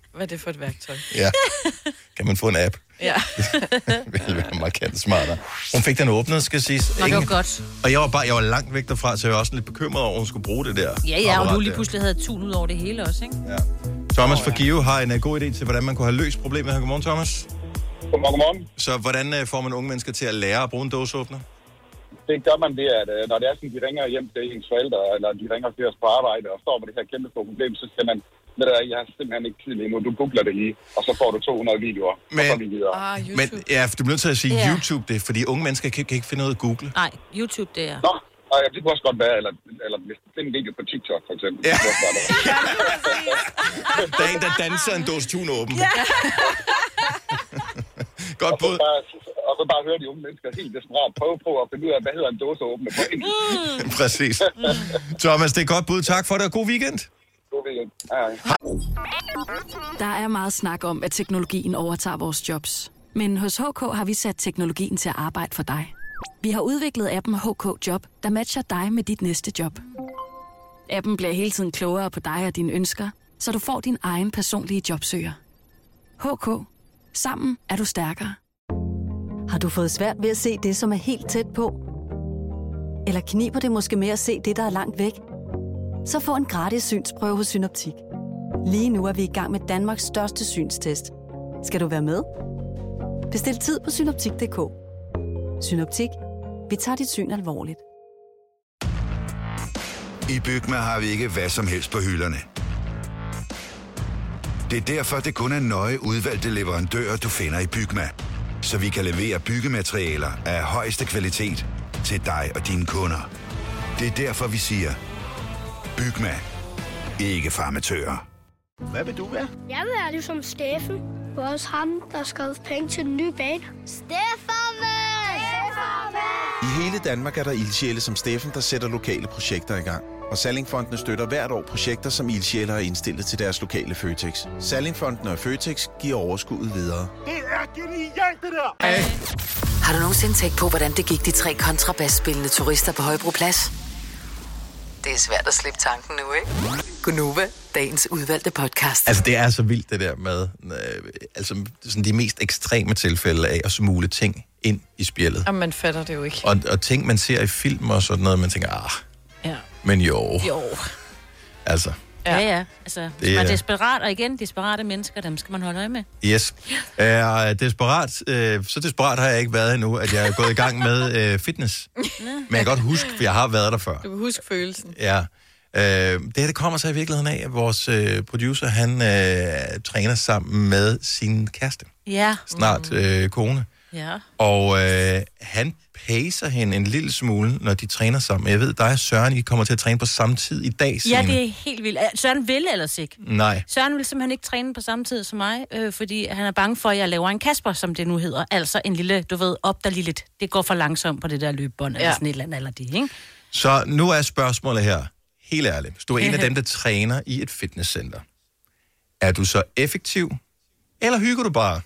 Hvad er det for et værktøj? Ja. Kan man få en app? Ja. Det ville være markant smartere. Hun fik den åbnet, skal siges. Nå, det var godt. Og jeg var langt væk derfra, så jeg var også lidt bekymret over, at hun skulle bruge det der. Ja, og du lige pludselig havde tun ud over det hele også, ikke? Ja. Thomas fra Give har en god idé til, hvordan man kunne have løst problemet her. Godmorgen, Thomas. Godmorgen. Så hvordan får man unge mennesker til at lære at bruge en dåseåbner? Det gør man ved, at når det er sådan, de ringer hjem til ens forældre, eller de ringer til os på arbejde, og står med det her kæmpe store problem, så skal man, jeg har simpelthen ikke tid lige nu, du googler det lige, og så får du 200 videoer, og så er vi videre. Men ja, du bliver nødt til at sige YouTube det, fordi unge mennesker kan ikke finde noget at google. Nej, YouTube det er. Nå, det kunne også godt være, eller hvis det er en video på TikTok, for eksempel. Ja. Der er en, der danser en dåse tun åben. Ja. Godt bud. Og så bare høre de unge mennesker helt desperat prøve på at finde ud af, hvad hedder en dåse åbne på engelsk. Præcis. Thomas, det er godt bud. Tak for det, og god weekend. God weekend. Hej. Der er meget snak om, at teknologien overtager vores jobs. Men hos HK har vi sat teknologien til at arbejde for dig. Vi har udviklet appen HK Job, der matcher dig med dit næste job. Appen bliver hele tiden klogere på dig og dine ønsker, så du får din egen personlige jobsøger. HK. Sammen er du stærkere. Har du fået svært ved at se det, som er helt tæt på? Eller kniber det måske med at se det, der er langt væk? Så få en gratis synsprøve hos Synoptik. Lige nu er vi i gang med Danmarks største synstest. Skal du være med? Bestil tid på synoptik.dk. Synoptik. Vi tager dit syn alvorligt. I Bygma har vi ikke hvad som helst på hylderne. Det er derfor, det kun er nøje udvalgte leverandører, du finder i Bygma. Så vi kan levere byggematerialer af højeste kvalitet til dig og dine kunder. Det er derfor, vi siger, Bygma. Ikke farmatører. Hvad vil du være? Jeg vil være ligesom Steffen. Også ham, der skal penge til den nye bane. Steffen! I hele Danmark er der ildsjæle som Steffen, der sætter lokale projekter i gang. Og Sallingfondene støtter hvert år projekter, som ildsjæle har indstillet til deres lokale Føtex. Sallingfondene og Føtex giver overskuddet videre. Det er genialt, det der! Hey. Har du nogensinde tænkt på, hvordan det gik de 3 kontrabasspillende turister på Højbroplads? Det er svært at slippe tanken nu, ikke? Gunova, dagens udvalgte podcast. Altså, det er så vildt, det der med altså, sådan de mest ekstreme tilfælde af at smule ting ind i spjældet. Og man fatter det jo ikke. Og ting, man ser i film og sådan noget, man tænker, ja. Men jo. Altså. Ja. Altså, hvis man er desperat, og igen, desperate mennesker, dem skal man holde øje med. Yes. Desperat, så desperat har jeg ikke været endnu, at jeg er gået i gang med fitness. Men jeg kan godt huske, for jeg har været der før. Du kan huske følelsen. Ja. Det kommer så i virkeligheden af, at vores producer, han træner sammen med sin kæreste. Ja. Snart kone. Ja. Og han pacer hende en lille smule, når de træner sammen. Jeg ved, dig og Søren, I kommer til at træne på samme tid i dag, Signe. Ja, det er helt vildt. Søren vil ellers ikke. Nej. Søren vil simpelthen ikke træne på samme tid som mig, fordi han er bange for, at jeg laver en Kasper, som det nu hedder. Altså en lille, du ved, op der lige lidt. Det går for langsomt på det der løbebånd, eller sådan et eller andet, eller det, ikke? Så nu er spørgsmålet her, helt ærligt. Hvis du er en af dem, der træner i et fitnesscenter, er du så effektiv, eller hygger du bare?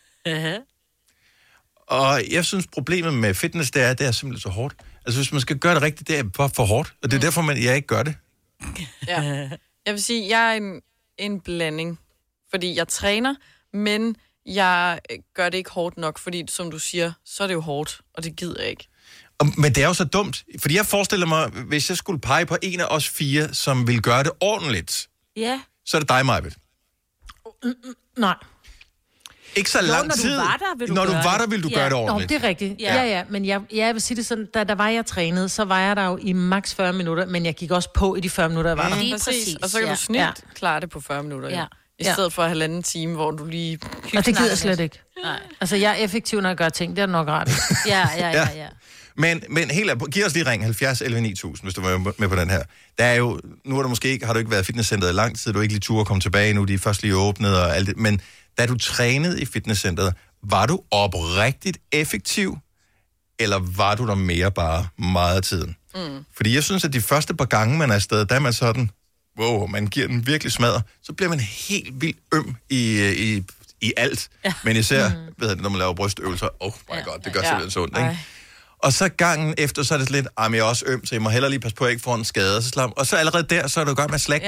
Og jeg synes, problemet med fitness, det er simpelthen så hårdt. Altså, hvis man skal gøre det rigtigt, det er bare for hårdt. Og det er derfor, jeg ikke gør det. Ja. Jeg vil sige, jeg er en blanding. Fordi jeg træner, men jeg gør det ikke hårdt nok. Fordi, som du siger, så er det jo hårdt, og det gider jeg ikke. Men det er jo så dumt. Fordi jeg forestiller mig, hvis jeg skulle pege på en af os 4, som vil gøre det ordentligt, så er det dig, Majbet. Nej. Ikke så lang tid. Når du var der, vil du gøre det ordentligt. Det er rigtigt. Ja. Men jeg vil sige det sådan, da var jeg trænet, så var jeg der jo i maks 40 minutter, men jeg gik også på i de 40 minutter, jeg var der. Lige præcis. Og så kan du snit klare det på 40 minutter. Ja. I stedet for 1,5 time, hvor du lige... Og det gider jeg slet ikke. Nej. Altså, jeg er effektiv, når jeg gør ting. Det er nok ret. Ja. Men helt giv os lige ring 70 11 9000, hvis du var med på den her. Der er jo, nu har du ikke været i fitnesscenteret i lang tid, du er ikke lige tur at komme tilbage nu, de er først lige åbnet og alt det, men da du trænede i fitnesscenteret, var du oprigtigt effektiv, eller var du der mere bare meget af tiden? Fordi jeg synes, at de første par gange, man er afsted, der er man sådan, man giver den virkelig smadret, så bliver man helt vildt øm i alt. Ja. Men især, når man laver brystøvelser, my god, det gør simpelthen så ondt, ikke? Og så gangen efter, så er det lidt, jeg er også øm, så jeg må hellere lige passe på, at jeg ikke får en skade. Og så allerede der, så er du godt med at slække den.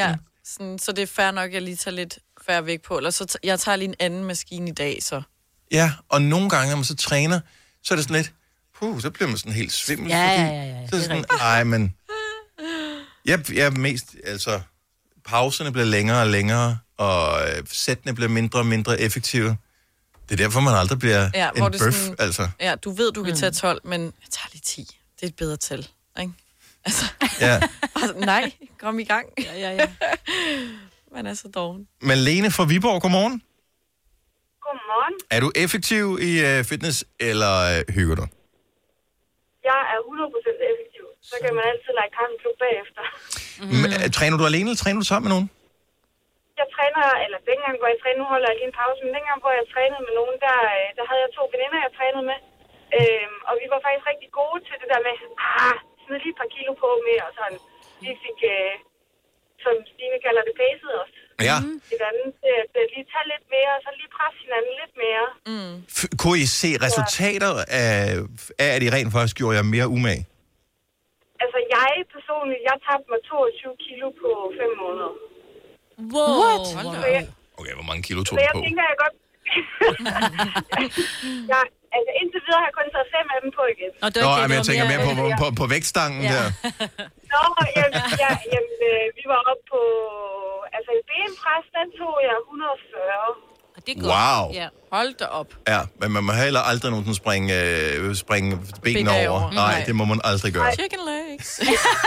Sådan, så det er fair nok, at jeg lige tager lidt færre vægt på. Eller så jeg tager lige en anden maskine i dag, så. Ja, og nogle gange, når man så træner, så er det sådan lidt, så bliver man sådan helt svimmel. Ja. Så er det sådan, ej, men... Jeg er mest, altså... Pauserne bliver længere og længere, og sættene bliver mindre og mindre effektive. Det er derfor, man aldrig bliver en bøf, altså. Ja, du ved, du kan tage 12, men jeg tager lige 10. Det er et bedre tal, ikke? Altså, ja. Nej, kom i gang. Ja. Man er så doven. Malene fra Viborg, godmorgen. Godmorgen. Er du effektiv i fitness, eller hygger du? Jeg er 100% effektiv. Så kan man altid lege kampklub bagefter. Træner du alene, eller træner du sammen med nogen? Jeg træner, eller dengang, hvor jeg trænede, nu holder jeg lige en pause, men dengang, hvor jeg trænede med nogen, der havde jeg 2 veninder, jeg trænede med. Og vi var faktisk rigtig gode til det der med, smid lige et par kilo på med, og sådan. Vi fik, som Stine kalder det, pacet os. Ja. Hinanden til at lige tage lidt mere, og så lige presse hinanden lidt mere. Kunne I se resultater af, at I rent faktisk gjorde jer mere umage? Altså, jeg personligt, jeg tabte mig 22 kilo på 5 måneder. Wow. What? Okay, hvor mange kilo tog du på? Så jeg tænker, jeg godt... altså, indtil videre har jeg kun taget 5 af dem på igen. Men jeg tænker mere på vægtstangen der. Nå, jamen, vi var oppe på... Altså, i benpres, den tog jeg 140. Det er godt. Wow. Ja. Hold da op. Ja, men man må heller aldrig nogensinde springe benene over. Nej, det må man aldrig gøre. Chicken legs.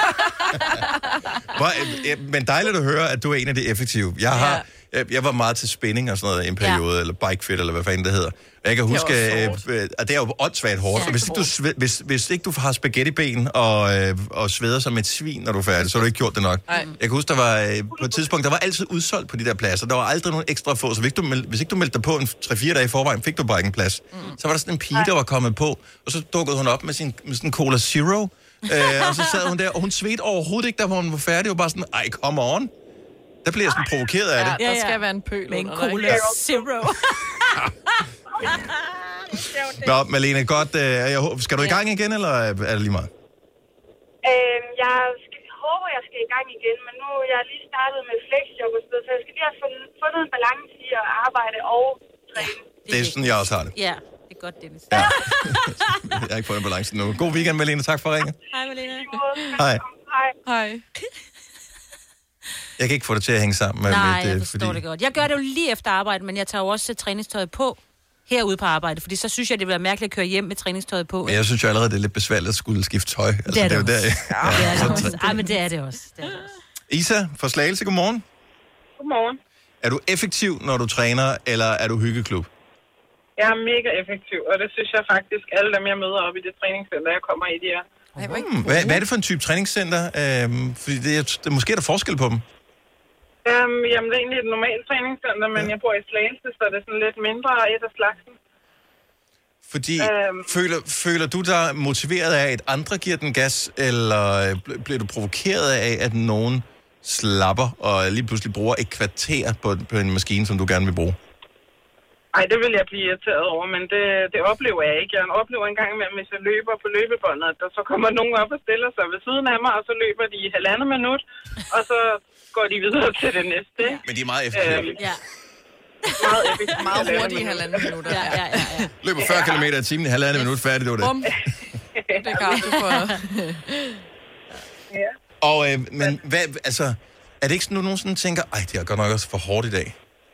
Men dejligt at høre, at du er en af de effektive. Jeg var meget til spinning og sådan noget i en periode, eller bike fit, eller hvad fanden det hedder. Jeg kan huske, at det er jo åndssvagt hårdt. Hvis ikke du har spaghettiben og sveder som et svin, når du er færdig, så har du ikke gjort det nok. Jeg kan huske, der var på et tidspunkt, der var altid udsolgt på de der pladser. Der var aldrig nogen ekstra få, så hvis ikke du meldte dig på en 3-4 dage i forvejen, fik du bare ikke en plads. Så var der sådan en pige, der var kommet på, og så dukkede hun op med sådan en Cola Zero, og så sad hun der, og hun svedte overhovedet ikke, da hun var færdig. Og bare sådan, ej, come on. Der bliver jeg sådan provokeret af det. Ja, der skal være en pøl. Med en Cola Zero. Nå, Malene, godt. Skal du i gang igen, eller er det lige meget? Jeg håber, jeg skal i gang igen, men nu er jeg lige startet med flexjob og sådan noget, så jeg skal lige have fundet en balance i at arbejde og træne. Det er sådan, jeg også har det. Ja, det er godt, Dennis. Ja. Jeg har ikke fundet balancen nu. God weekend, Malene. Tak for ringet. Hej, Malene. Hej. Jeg kan ikke få det til at hænge sammen. Jeg forstår det godt. Jeg gør det jo lige efter arbejde, men jeg tager jo også træningstøjet på herude på arbejde, fordi så synes jeg, det bliver mærkeligt at køre hjem med træningstøjet på. Men jeg synes jo allerede, det er lidt besværligt at skulle skifte tøj. Altså, det er det også. Ej, men det er det også. Isa fra Slagelse, godmorgen. Godmorgen. Er du effektiv, når du træner, eller er du hyggeklub? Jeg er mega effektiv, og det synes jeg faktisk, alle dem, jeg møder op i det træningscenter, jeg kommer i, de er. Hvad er det for en type træningscenter? Fordi måske er der forskel på dem. Jamen, det er egentlig et normalt træningscenter, men jeg bor i Slagelse, så det er sådan lidt mindre et af slagsen. Fordi føler du dig motiveret af, at andre giver den gas, eller bliver du provokeret af, at nogen slapper og lige pludselig bruger et kvarter på en maskine, som du gerne vil bruge? Ej, det vil jeg blive irriteret over, men det oplever jeg ikke. Jeg oplever en gang imellem, hvis jeg løber på løbebåndet, at der så kommer nogen op og stiller sig ved siden af mig, og så løber de i 1,5 minut, og så går de videre til det næste. Men de er meget effektive. Meget effektivt. Meget hurtigt i 1,5 minutter. Ja. Løber 40 km i timen i 1,5 minut, færdigt, det var det. Bum. Det kan du for. Ja. Og, men hvad, altså, er det ikke sådan, at du nogensinde tænker, ej, det er godt nok også for hårdt i dag?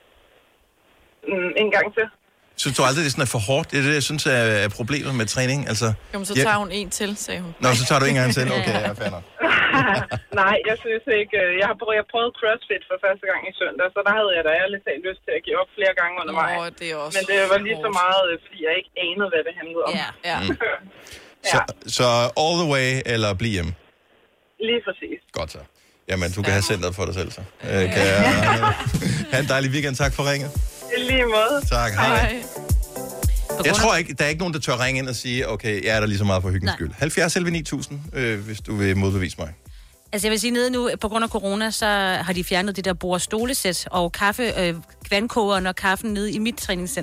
En gang til. Synes du aldrig, det er sådan for hårdt? Det er det, jeg synes er problemet med træning. Altså, jamen, så tager hun en til, sagde hun. Nå, så tager du en gang til. Okay, jeg er fair nok. Nej, jeg synes ikke. Jeg har prøvet CrossFit for første gang i søndag, så der havde jeg da ærligt talt lyst til at give op flere gange undervejs. Det er også men det var lige så meget, fordi jeg ikke anede, hvad det handlede om. Ja. Så all the way, eller bliv hjemme? Lige præcis. Godt så. Jamen, du kan have centret for dig selv, så. Ha' en dejlig weekend. Tak for ringet. I lige måde. Tak, hej. Jeg tror ikke, der er ikke nogen, der tør ringe ind og sige, okay, jeg er der lige så meget for hyggens skyld. 70-9000, hvis du vil modbevise mig. Altså jeg vil sige, nede nu, på grund af corona, så har de fjernet det der bord-stolesæt og vandkogeren og kaffen nede i mit træningscenter.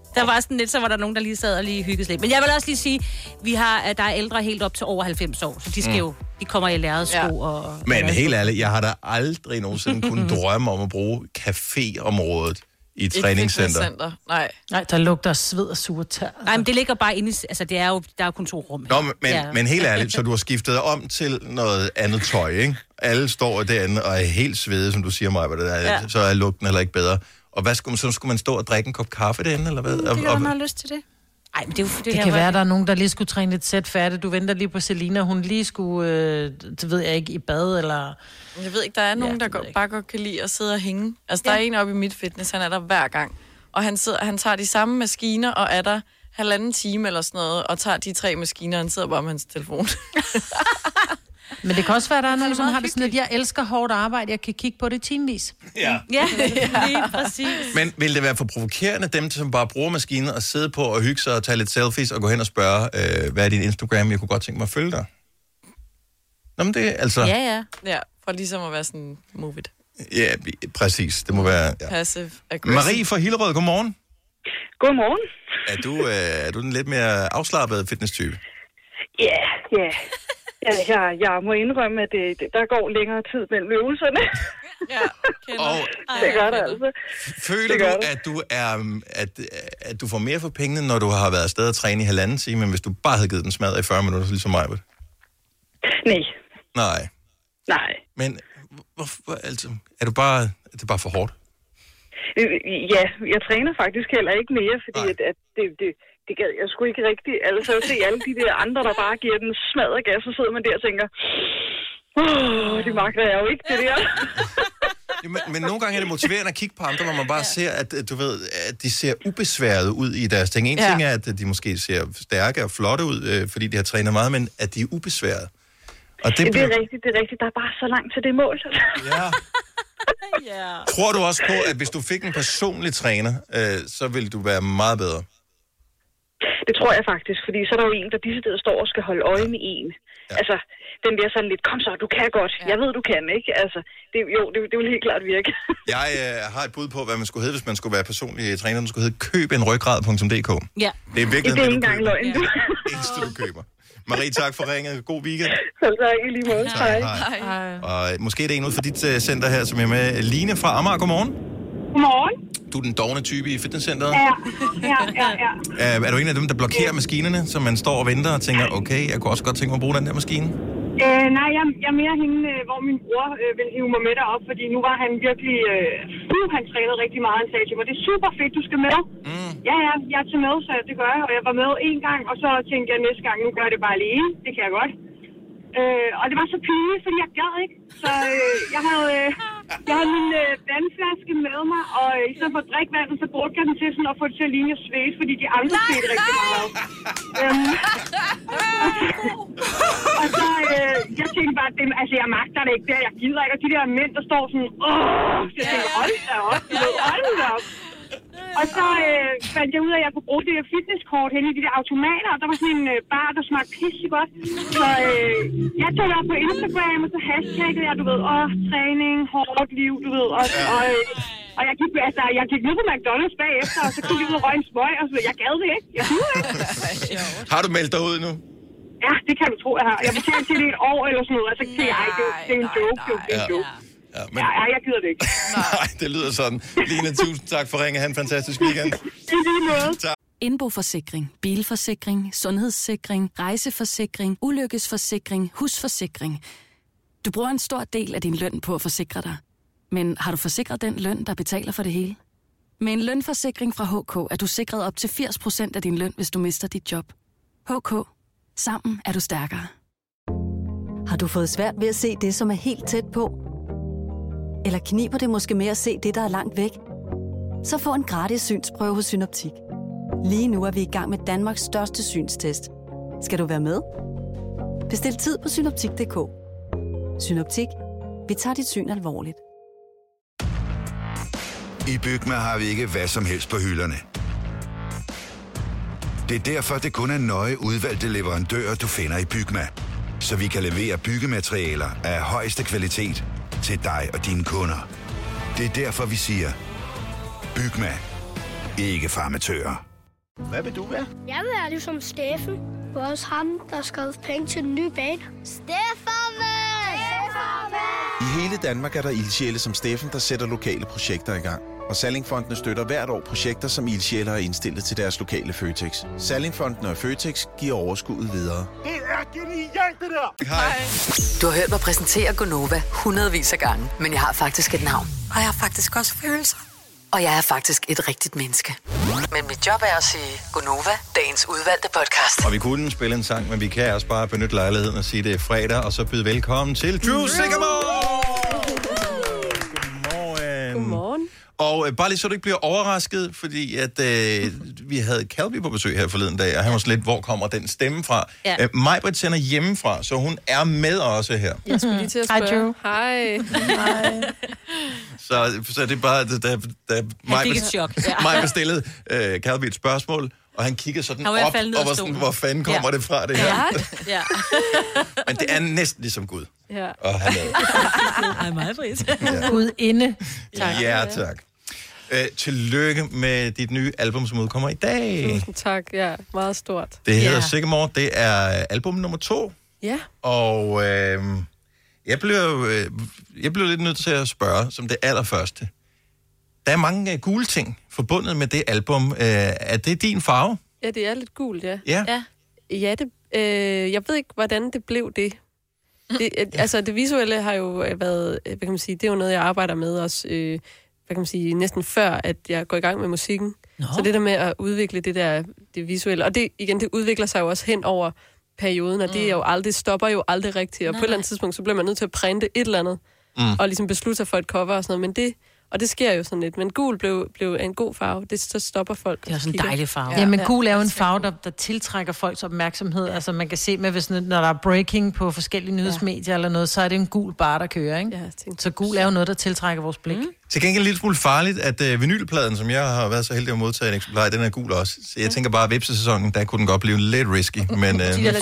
Der var sådan lidt, så var der nogen, der lige sad og lige hyggede sig lidt. Men jeg vil også lige sige, at der er ældre helt op til over 90 år, så de skal jo, de kommer i lærredesko og... Men helt ærligt, jeg har da aldrig nogensinde kunnet drømme om at bruge caféområdet i et træningscenter. Nej, der lugter sved og sure tær. Nej, men det ligger bare inde i... Altså, der er jo kun 2 rum. Nå, men helt ærligt, så du har skiftet om til noget andet tøj, ikke? Alle står derinde og er helt svede, som du siger mig, så er lugten heller ikke bedre. Og hvad skulle man stå og drikke en kop kaffe derinde, eller hvad? Det kan man have lyst til det. Ej, men det kan være, at der er nogen, der lige skulle træne et sæt færdigt. Du venter lige på Selina, hun lige skulle, det ved jeg ikke, i bad, eller... Jeg ved ikke, der er nogen, der bare godt kan lide at sidde og hænge. Altså, der er en oppe i Mit Fitness, han er der hver gang. Og han tager de samme maskiner, og er der 1,5 time eller sådan noget, og tager de 3 maskiner, og han sidder bare med hans telefon. Men det kan også være, at der er nogen, som har det sådan, at jeg elsker hårdt arbejde, jeg kan kigge på det timevis. Ja, lige præcis. Men vil det være for provokerende, dem som bare bruger maskinen og sidde på og hygge sig og tage lidt selfies og gå hen og spørge, hvad er din Instagram, jeg kunne godt tænke mig at følge dig? Nå, men det er altså... Ja, for ligesom at være sådan, move it. Ja, præcis. Det må være... Ja. Passive aggressive. Marie fra Hillerød, godmorgen. Godmorgen. Er du den lidt mere afslappede fitness-type? Ja. Jeg må indrømme, at der går længere tid mellem øvelserne. Det gør det altså. Føler du, at du får mere for pengene, når du har været afsted og træne i 1,5 time, men hvis du bare havde givet den smad i 40 minutter, ligesom mig? Nej. Men hvorfor, altså, er det bare for hårdt? Ja, jeg træner faktisk heller ikke mere, fordi at det gad jeg sgu ikke rigtigt. Altså at se alle de der andre, der bare giver den smadret gas, så sidder man der og tænker, det magter jeg jo ikke, det der. Men nogle gange er det motiverende at kigge på andre, hvor man bare ser, at de ser ubesværede ud i deres ting. En ting er, at de måske ser stærke og flotte ud, fordi de har trænet meget, men at de er ubesværede. Og det er rigtigt. Der er bare så langt til det mål. Ja. Tror du også på, at hvis du fik en personlig træner, så ville du være meget bedre? Det tror jeg faktisk, fordi så er der jo en, der disse steder står og skal holde øje med en. Ja. Altså, den bliver sådan lidt, kom så, du kan godt. Jeg ved, du kan, ikke? Altså, det vil helt klart virke. Jeg har et bud på, hvad man skulle hedde, hvis man skulle være personlig træner. Den skulle hedde købenrygrad.dk. Ja. Det er virkelig det er ikke engang løgn. Det eneste, du køber. Marie, tak for ringet. God weekend. Selv tak, i lige måde. Hej. Og måske er det en ud for dit center her, som er med. Line fra Amager, godmorgen. Godmorgen. Du er den dovne type i fitnesscenteret? Ja. Er du en af dem, der blokerer maskinerne, så man står og venter og tænker, okay, jeg kunne også godt tænke mig at bruge den der maskine? Nej, jeg er mere hende, hvor min bror ville hive mig med derop, fordi nu var han virkelig... han trænede rigtig meget. Han sagde til mig, det er super fedt, du skal med. Ja, jeg er til med, så det gør jeg. Og jeg var med en gang, og så tænkte jeg næste gang, nu gør jeg det bare alene. Det kan jeg godt. Og det var så pinligt, fordi jeg gad ikke. Så jeg havde min vandflaske med mig, og i stedet for at drikke vandet, så brugte jeg den til sådan at få det til at ligne svæt, fordi de andre svedte rigtig meget. Og så, jeg tænkte bare, jeg magter det ikke der, jeg gider ikke. Og de der mænd, der står sådan, så jeg tænkte, hold da op. Og så fandt jeg ud af, at jeg kunne bruge det her fitnesskort hen i de der automater, og der var sådan en bar, der smagte pisse godt. Så jeg tog op på Instagram, og så hashtaggede jeg, du ved, træning, hårdt liv, du ved, og jeg gik ned på McDonald's bagefter, og så kiggede jeg ud og røg en smøg, og så jeg gad det ikke. Jeg gider ikke. Har du meldt dig ud nu? Ja, det kan du tro, jeg har. Jeg betalte til det et år eller sådan noget, og så tænkte jeg, det er en joke, det er en joke. Ja, men... jeg gider det ikke. Nej, det lyder sådan. Line, tusind tak for ringen. Ha' en fantastisk weekend. I lige måde. Tak. Indboforsikring, bilforsikring, sundhedssikring, rejseforsikring, ulykkesforsikring, husforsikring. Du bruger en stor del af din løn på at forsikre dig. Men har du forsikret den løn, der betaler for det hele? Med en lønforsikring fra HK er du sikret op til 80% af din løn, hvis du mister dit job. HK. Sammen er du stærkere. Har du fået svært ved at se det, som er helt tæt på? Eller kniber det måske med at se det, der er langt væk? Så få en gratis synsprøve hos Synoptik. Lige nu er vi i gang med Danmarks største synstest. Skal du være med? Bestil tid på synoptik.dk. Synoptik. Vi tager dit syn alvorligt. I Bygma har vi ikke hvad som helst på hylderne. Det er derfor, det kun er nøje udvalgte leverandører, du finder i Bygma. Så vi kan levere byggematerialer af højeste kvalitet til dig og dine kunder. Det er derfor, vi siger, Bygma. Ikke farmatører. Hvad vil du være? Jeg vil være ligesom Steffen. Det var også ham, der skrev penge til den nye bane. I hele Danmark er der ildsjæle som Steffen, der sætter lokale projekter i gang. Og Sallingfondene støtter hvert år projekter, som ildsjæle har indstillet til deres lokale Føtex. Sallingfondene og Føtex giver overskuddet videre. Det er genialt, det der! Hej. Du har hørt mig præsentere Gonova hundredvis af gange, men jeg har faktisk et navn. Og jeg har faktisk også følelser. Og jeg er faktisk et rigtigt menneske. Men mit job er at sige Gonova, dagens udvalgte podcast. Og vi kunne spille en sang, men vi kan også bare benytte lejligheden og sige, det er fredag, og så byde velkommen til Drew Sigamore! Godmorgen. Godmorgen. Og bare lige så du ikke bliver overrasket, fordi at vi havde Calby på besøg her forleden dag, og han var sådan lidt, hvor kommer den stemme fra? Ja. Majbrit sender hjemmefra, så hun er med også her. Jeg skulle lige til at spørge. Hej. Så det er bare, da Majbrit stillede Calby et spørgsmål, og han kiggede sådan op, og var sådan, hvor fanden kommer det fra det her? Ja. Men det er næsten ligesom Gud. Ja. Og han er... Ej, Majbrit. Gud inde. Tak. Ja, tak. Tillykke med dit nye album, som udkommer i dag. Tusind tak, ja. Meget stort. Det hedder Sigamore. Det er album nummer 2. Ja. Og jeg blev lidt nødt til at spørge, som det allerførste. Der er mange gule ting forbundet med det album. Er det din farve? Ja, det er lidt gult, ja. Ja. Ja, jeg ved ikke, hvordan det blev det. Altså, det visuelle har jo været, hvad kan man sige, det er jo noget, jeg arbejder med også, hvad kan man sige, næsten før, at jeg går i gang med musikken. Nå. Så det der med at udvikle det visuelle, og det udvikler sig jo også hen over perioden, og det er jo aldrig, stopper jo aldrig rigtigt, og på et eller andet tidspunkt, så bliver man nødt til at printe et eller andet, og ligesom beslutte sig for et cover og sådan noget, men og det sker jo sådan lidt. Men gul blev en god farve. Så stopper folk. Det er sådan en dejlig farve. Ja, men gul er jo en farve, der tiltrækker folks opmærksomhed. Altså man kan se med, hvis når der er breaking på forskellige nyhedsmedier eller noget, så er det en gul bar, der kører, ikke? Ja, så gul er jo noget, der tiltrækker vores blik. Til gengæld en lille smule farligt, at vinylpladen, som jeg har været så heldig at modtage en eksemplar, den er gul også. Så jeg tænker bare, at vipsesæsonen, der kunne den godt blive lidt risky. Men de der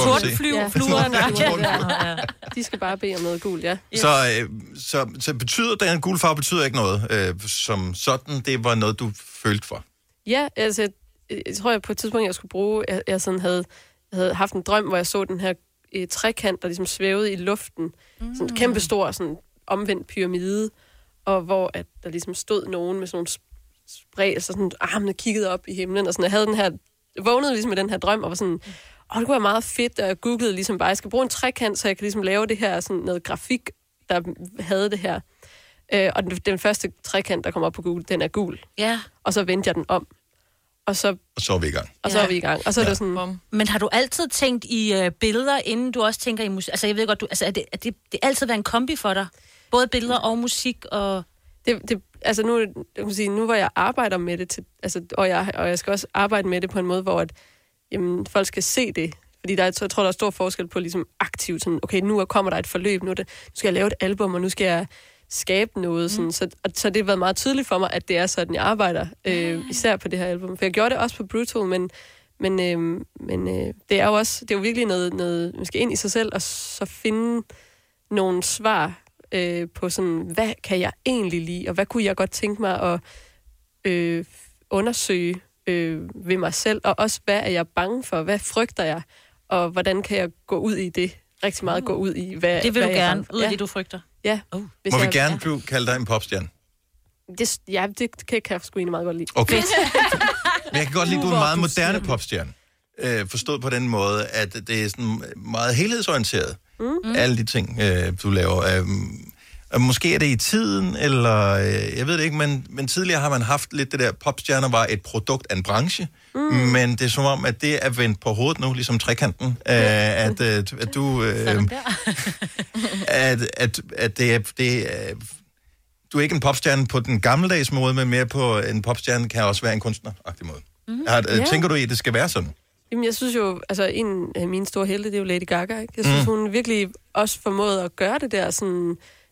fluerne. De skal bare bede om noget gult, ja. Yes. Så betyder den gule farve betyder ikke noget, som sådan, det var noget, du følte for? Ja, altså, jeg tror, jeg på et tidspunkt, jeg skulle bruge, jeg sådan havde haft en drøm, hvor jeg så den her trekant, der ligesom svævede i luften. Sådan en kæmpe stor, sådan omvendt pyramide, og hvor at der ligesom stod nogen med sådan nogle spredser, sådan armene kiggede op i himlen, og sådan, jeg havde den her, vågnede ligesom med den her drøm, og var sådan, det kunne være meget fedt, og jeg googlede ligesom bare, jeg skal bruge en trekant, så jeg kan ligesom lave det her, sådan noget grafik, der havde det her. Og den første trekant, der kommer op på Google, den er gul. Ja. Og så vendte jeg den om. Og så er vi i gang. Og så er vi i gang. Og så er det sådan... Men har du altid tænkt i billeder, inden du også tænker i musik? Altså, jeg ved godt, er det altid været en kombi for dig? Både billeder og musik og... Altså nu hvor jeg arbejder med det, og jeg skal også arbejde med det på en måde, hvor folk skal se det. Fordi jeg tror, der er stor forskel på ligesom aktivt, sådan, okay, nu kommer der et forløb, nu skal jeg lave et album, og nu skal jeg skabe noget. Sådan, så det har været meget tydeligt for mig, at det er sådan, jeg arbejder, især på det her album. For jeg gjorde det også på Brutal, men det er jo også, det er jo virkelig noget, man skal ind i sig selv, og så finde nogle svar på sådan, hvad kan jeg egentlig lide, og hvad kunne jeg godt tænke mig at undersøge ved mig selv, og også, hvad er jeg bange for, hvad frygter jeg, og hvordan kan jeg gå ud i det, rigtig meget gå ud i, hvad det vil hvad du gerne, ud af det, du frygter? Ja. Må vi gerne kalde dig en popstjerne? Det kan jeg sgu egentlig meget godt lide. Okay. Men jeg kan godt lide, du er en meget moderne popstjerne. Forstået på den måde, at det er sådan meget helhedsorienteret. Alle de ting, du laver. Måske er det i tiden, eller jeg ved det ikke, men tidligere har man haft lidt det der, popstjerner var et produkt af en branche, men det er som om, at det er vendt på hovedet nu, ligesom trekanten, at du... at det er... Du er ikke en popstjerne på den gammeldags måde, men mere på en popstjerne kan også være en kunstneragtig måde. Tænker du i, at det skal være sådan? Jamen, jeg synes jo, altså en af mine store helte, det er jo Lady Gaga, ikke? Jeg synes, hun virkelig også formåede at gøre det der sådan...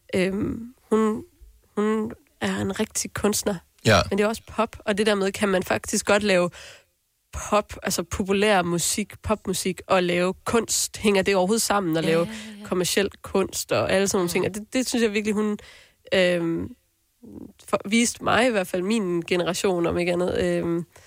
Hun er en rigtig kunstner, men det er også pop, og det der med, kan man faktisk godt lave pop, altså populær musik, popmusik, og lave kunst, hænger det overhovedet sammen, og lave kommerciel kunst, og alle sådan nogle ting, og det synes jeg virkelig, hun viste mig, i hvert fald min generation, om ikke andet,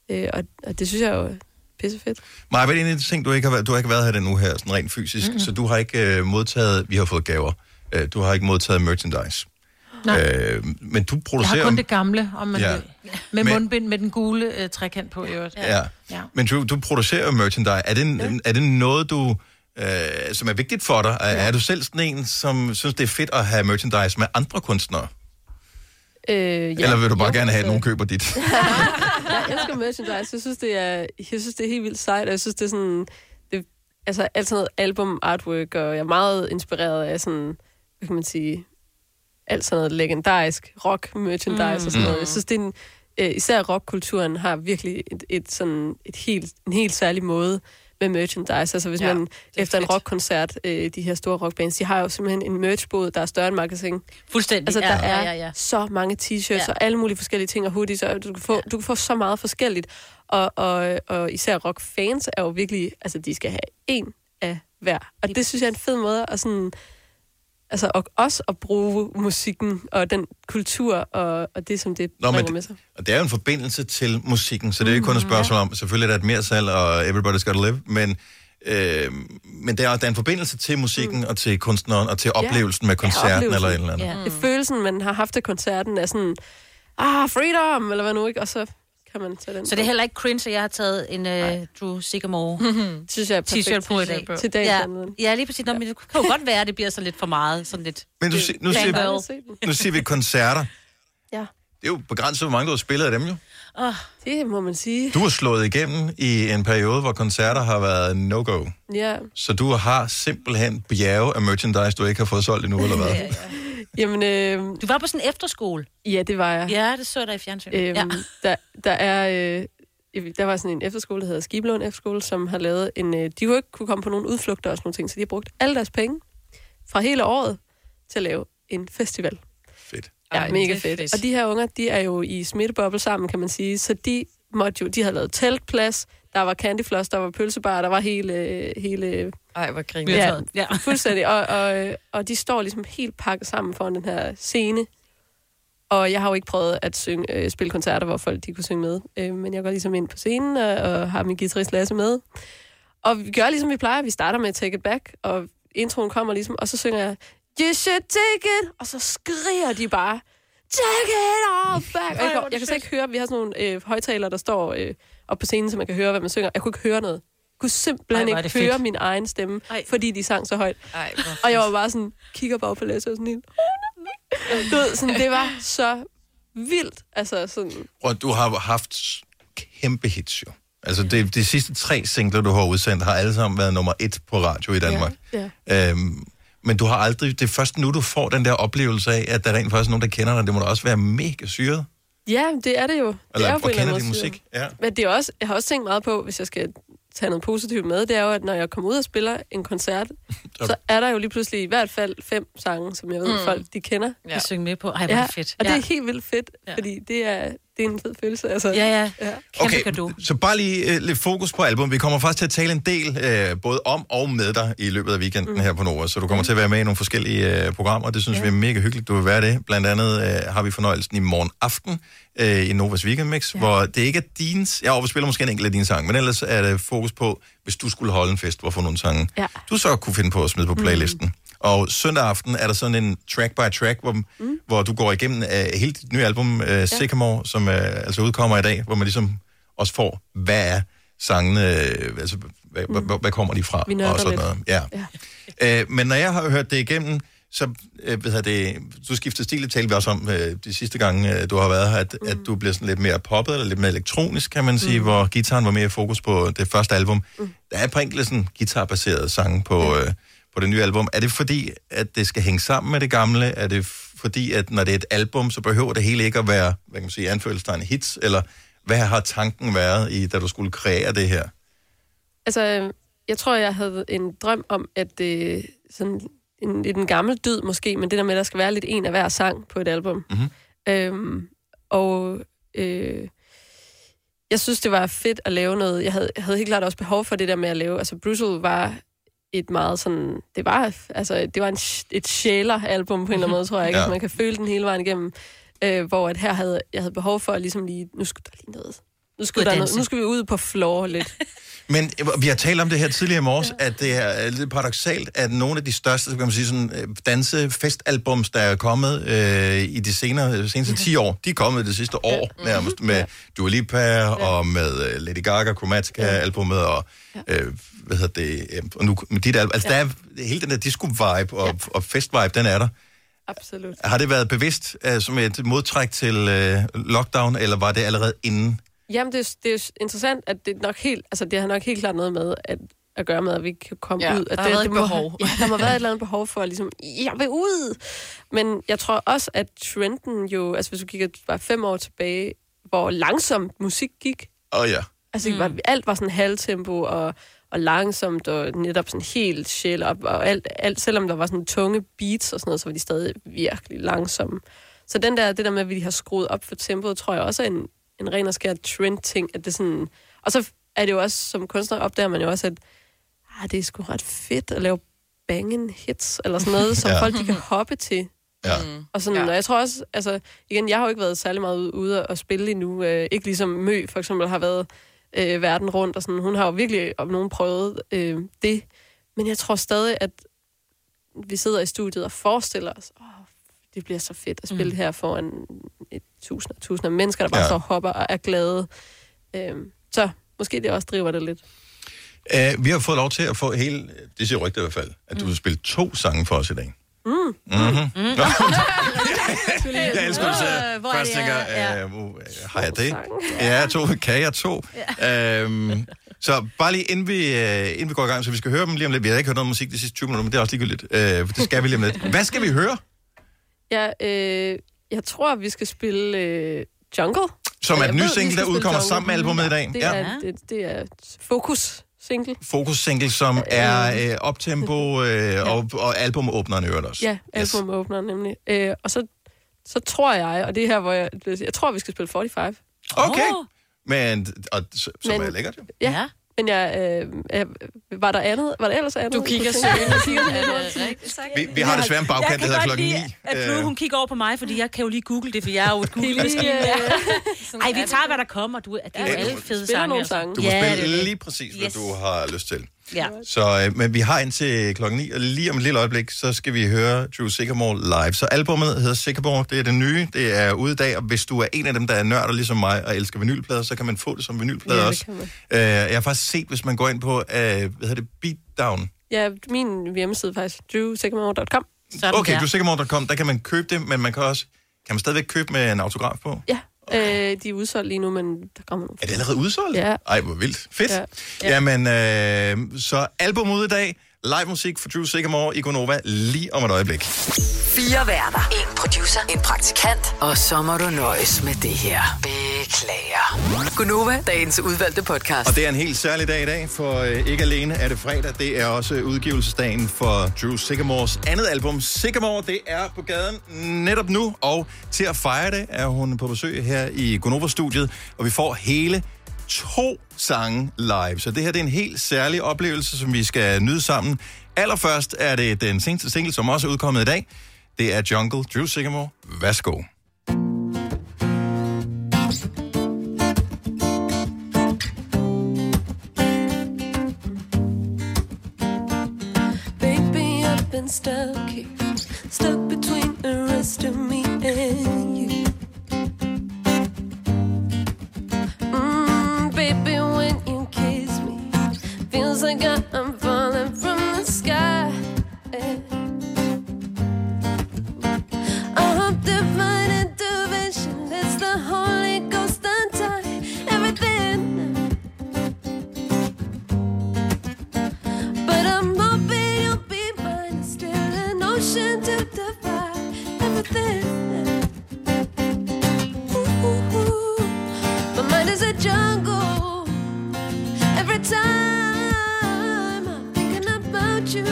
Og det synes jeg jo er pissefedt. Maja, hvad er en af de ting, du har ikke været her den uge her, sådan rent fysisk, så du har ikke modtaget, vi har fået gaver, du har ikke modtaget merchandise. Men du producerer... Jeg har kun det gamle, om man vil. Med mundbind med den gule trekant på i øvrigt. Ja. Men du producerer jo merchandise. Er det noget, du... som er vigtigt for dig? Er du selv sådan en, som synes, det er fedt at have merchandise med andre kunstnere? Eller vil du bare gerne have, at nogen køber dit? Jeg elsker merchandise. Jeg synes, det er helt vildt sejt, og jeg synes, det er sådan... alt sådan noget album artwork, og jeg er meget inspireret af sådan... Hvad kan man sige... Alt sådan noget legendarisk rock merchandise og sådan noget. Jeg synes, det er især rockkulturen har virkelig en helt særlig måde med merchandise. Altså hvis man efter en rockkoncert, de her store rockbands, de har jo simpelthen en merchbod, der er større end magasin. Fuldstændig. Altså der er så mange t-shirts og alle mulige forskellige ting og hoodies, og du kan få så meget forskelligt. Og især rockfans er jo virkelig, altså de skal have en af hver. Og det synes jeg er en fed måde at sådan... Altså, og også at bruge musikken og den kultur og det, som det bringer med sig. Og det er jo en forbindelse til musikken, så det er ikke kun et spørgsmål om, selvfølgelig er der et mere salg, og everybody's gotta live, men der er en forbindelse til musikken og til kunstneren og til oplevelsen med koncerten eller et eller andet. Ja. Det følelsen, man har haft af koncerten, er sådan, freedom, eller hvad nu, ikke? Og så kan man tage den. Så det er heller ikke cringe, at jeg har taget en Drew Sycamore synes jeg er t-shirt på i dag. Til dag. Ja, lige præcis. Men det kan jo godt være, at det bliver så lidt for meget. Sådan lidt. Men nu siger vi koncerter. Ja. Det er jo begrænset, hvor mange du har spillet af dem jo. Det må man sige. Du har slået igennem i en periode, hvor koncerter har været no-go. Ja. Så du har simpelthen bjerge af merchandise, du ikke har fået solgt endnu, eller hvad? Ja. Jamen, du var på sådan en efterskole. Ja, det var jeg. Ja, det så der i fjernsynet. Der var sådan en efterskole, der hedder Skiblund Efterskole, som har lavet en... de jo ikke kunne komme på nogle udflugter og sådan nogle ting, så de har brugt alle deres penge fra hele året til at lave en festival. Fedt. Ja, mega fedt. Og de her unger, de er jo i smitteboble sammen, kan man sige, så de havde lavet teltplads, der var candyfloss, der var pølsebar, der var hele ej, hvor griner. Ja, fuldstændig. Og de står ligesom helt pakket sammen foran den her scene. Og jeg har jo ikke prøvet at spille koncerter, hvor folk de kunne synge med. Men jeg går ligesom ind på scenen og har min guitarist Lasse med. Og vi gør ligesom vi plejer. Vi starter med Take It Back, og introen kommer ligesom, og så synger jeg You should take it! Og så skriger de bare Take it all back! Og jeg kan så ikke høre, vi har sådan nogle højtalere, der står op på scenen, så man kan høre, hvad man synger. Jeg kunne ikke høre noget. Jeg kunne simpelthen ikke høre min egen stemme, fordi de sang så højt. Og jeg var bare sådan, kigger bare på Lasse og sådan helt, du ved, sådan, det var så vildt. Altså sådan... Og du har haft kæmpe hits jo. Altså de sidste 3 singler, du har udsendt, har alle sammen været nummer 1 på radio i Danmark. Ja. Men du har aldrig... Det er først nu, du får den der oplevelse af, at der rent faktisk er nogen, der kender dig. Det må da også være mega syret. Ja, det er det jo. Eller og kender din musik. Ja. Men det er også... Jeg har også tænkt meget på, hvis jeg skal tage noget positivt med, det er jo, at når jeg kommer ud og spiller en koncert, så er der jo lige pludselig i hvert fald 5 sange, som jeg ved, folk de kender. Jeg synger med på. Ej, hvor er det fedt. Og det er helt vildt fedt, fordi det er en fed følelse. Altså. Ja. Okay, så bare lige lidt fokus på album. Vi kommer faktisk til at tale en del både om og med dig i løbet af weekenden her på Nova, så du kommer til at være med i nogle forskellige programmer. Det synes vi er mega hyggeligt, du vil være det. Blandt andet har vi fornøjelsen i morgen aften i Novas Weekendmix, hvor det ikke er dins... Jeg overspiller måske en enkelt af dine sange, men ellers er det fokus på, hvis du skulle holde en fest, hvorfor nogle sange du så kunne finde på at smide på playlisten. Og søndag aften er der sådan en track by track, hvor du går igennem hele dit nye album, Sycamore, som altså udkommer i dag, hvor man ligesom også får, hvad er sangene, altså hvad kommer de fra, og sådan noget. Ja. Men når jeg har hørt det igennem, så du skifter stil, det talte vi også om de sidste gange, du har været her, at du bliver sådan lidt mere poppet, eller lidt mere elektronisk, kan man sige, hvor gitaren var mere i fokus på det første album. Der er et par enkelte sådan guitarbaserede sange på det nye album. Er det fordi, at det skal hænge sammen med det gamle? Er det fordi, at når det er et album, så behøver det hele ikke at være, hvad kan man sige, anførselstegn hits? Eller hvad har tanken været da du skulle kreere det her? Altså, jeg tror, jeg havde en drøm om, at det sådan en gammel dyd måske, men det der med, at der skal være lidt en af hver sang på et album. Jeg synes, det var fedt at lave noget. Jeg havde helt klart også behov for det der med at lave. Altså, Brutal var et meget sådan... Det var et sjæler-album på en eller anden måde, tror jeg ikke. Altså, man kan føle den hele vejen igennem. Hvor at her havde jeg behov for at ligesom lige... Nu skulle der lige Nu skal vi ud på floor lidt. Men vi har talt om det her tidligere i morges, at det er lidt paradoksalt, at nogle af de største, kan man sige, sådan, dansefestalbums, der er kommet i de seneste 10 år, de er kommet det sidste år, nærmest med Dua Lipa og med Lady Gaga, Chromatica-albumet og hvad hedder det, og nu med dit album. Altså der er hele den der disco-vibe og fest-vibe, den er der. Absolut. Har det været bevidst som et modtræk til lockdown, eller var det allerede inden? Jamen, det er interessant, at det nok det har nok helt klart noget med at gøre med, at vi kan komme ud. At der har været et behov. Der må være et eller andet behov for, ligesom, jeg vil ud! Men jeg tror også, at trenden jo, altså hvis du kigger bare 5 år tilbage, hvor langsomt musik gik. Altså, alt var sådan halvtempo og langsomt, og netop sådan helt chill op, og alt, selvom der var sådan tunge beats og sådan noget, så var de stadig virkelig langsomme. Så det der med, at vi har skruet op for tempoet, tror jeg også er en ren og skær trend-ting, at det sådan... Og så er det jo også, som kunstner opdager man jo også, at det er sgu ret fedt at lave banging hits, eller sådan noget, som folk de kan hoppe til. Ja. Og sådan, og jeg tror også, altså, igen, jeg har jo ikke været særlig meget ude og spille endnu. Ikke ligesom Mø, for eksempel, har været verden rundt, og sådan. Hun har jo virkelig om nogen prøvet det. Men jeg tror stadig, at vi sidder i studiet og forestiller os, det bliver så fedt at spille her foran tusinder af mennesker, der bare så hopper og er glade. Så måske det også driver det lidt. Vi har fået lov til at få hele, det siger rygter i hvert fald, at du vil spille 2 sange for os i dag. Jeg elsker, at du siger, først tænker, har jeg det? Ja, 2, kan jeg 2? Så bare lige inden vi går i gang, så vi skal høre dem lige om lidt. Vi har ikke hørt noget musik de sidste 20 minutter, men det er også ligegyldigt. For det skal vi lige om lidt. Hvad skal vi høre? Ja, jeg tror, vi skal spille Jungle. Som er et nyt single, der udkommer sammen med albumet i dag. Det er Focus single. Focus single, som er optempo og albumåbneren i øvrigt også. Ja, albumåbneren nemlig. Og så tror jeg, og det er her, hvor jeg tror, vi skal spille 45. Okay. Men som er lækkert jo. Ja. Men var der andet? Var der ellers andet? Du kigger søgende. Vi har desværre en bagkant, der hedder klokken 9. At hun kigger over på mig, fordi jeg kan jo lige google det, for jeg er jo et Google-maskine. Ej, vi tager, hvad der kommer. Det er jo alle fede sange. Du må spille lige præcis, hvad du har lyst til. Ja. Så, men vi har indtil klokken 9, og lige om et lille øjeblik, så skal vi høre Drew Sycamore live. Så albumet hedder Sycamore, det er det nye, det er ude i dag, og hvis du er en af dem, der er nørder ligesom mig og elsker vinylplader, så kan man få det som vinylplader også. Jeg har faktisk set, hvis man går ind på, hvad hedder det, Beatdown? Ja, min hjemmeside faktisk, drewsycamore.com. Okay, drewsycamore.com, der kan man købe det, men man kan man stadigvæk købe med en autograf på? Ja. De er udsolgt lige nu, men der kommer nogle. Er det allerede udsolgt? Ja. Ej, hvor vildt. Fedt. Ja. Jamen, så album ud i dag. Live musik for Drew Sycamore i Gonova lige om et øjeblik. 4 værter. 1 producer. 1 praktikant. Og så må du nøjes med det her. Beklager. Gonova, dagens udvalgte podcast. Og det er en helt særlig dag i dag, for ikke alene er det fredag, det er også udgivelsesdagen for Drew Sycamores andet album. Sycamore, det er på gaden netop nu, og til at fejre det er hun på besøg her i Gonova-studiet, og vi får hele 2 sange live. Så det her det er en helt særlig oplevelse, som vi skal nyde sammen. Allerførst er det den seneste single, som også er udkommet i dag. Det er Jungle, Drew Sycamore. Værsgo. Baby, I've been stuck here, stuck between the rest of me and you. Baby, when you kiss me, feels like I'm falling from the sky. Divine intervention, it's the Holy Ghost untie everything. But I'm hoping you'll be mine. It's still an ocean to divide everything. Ooh, my mind is a jungle. Every time I'm thinking about you,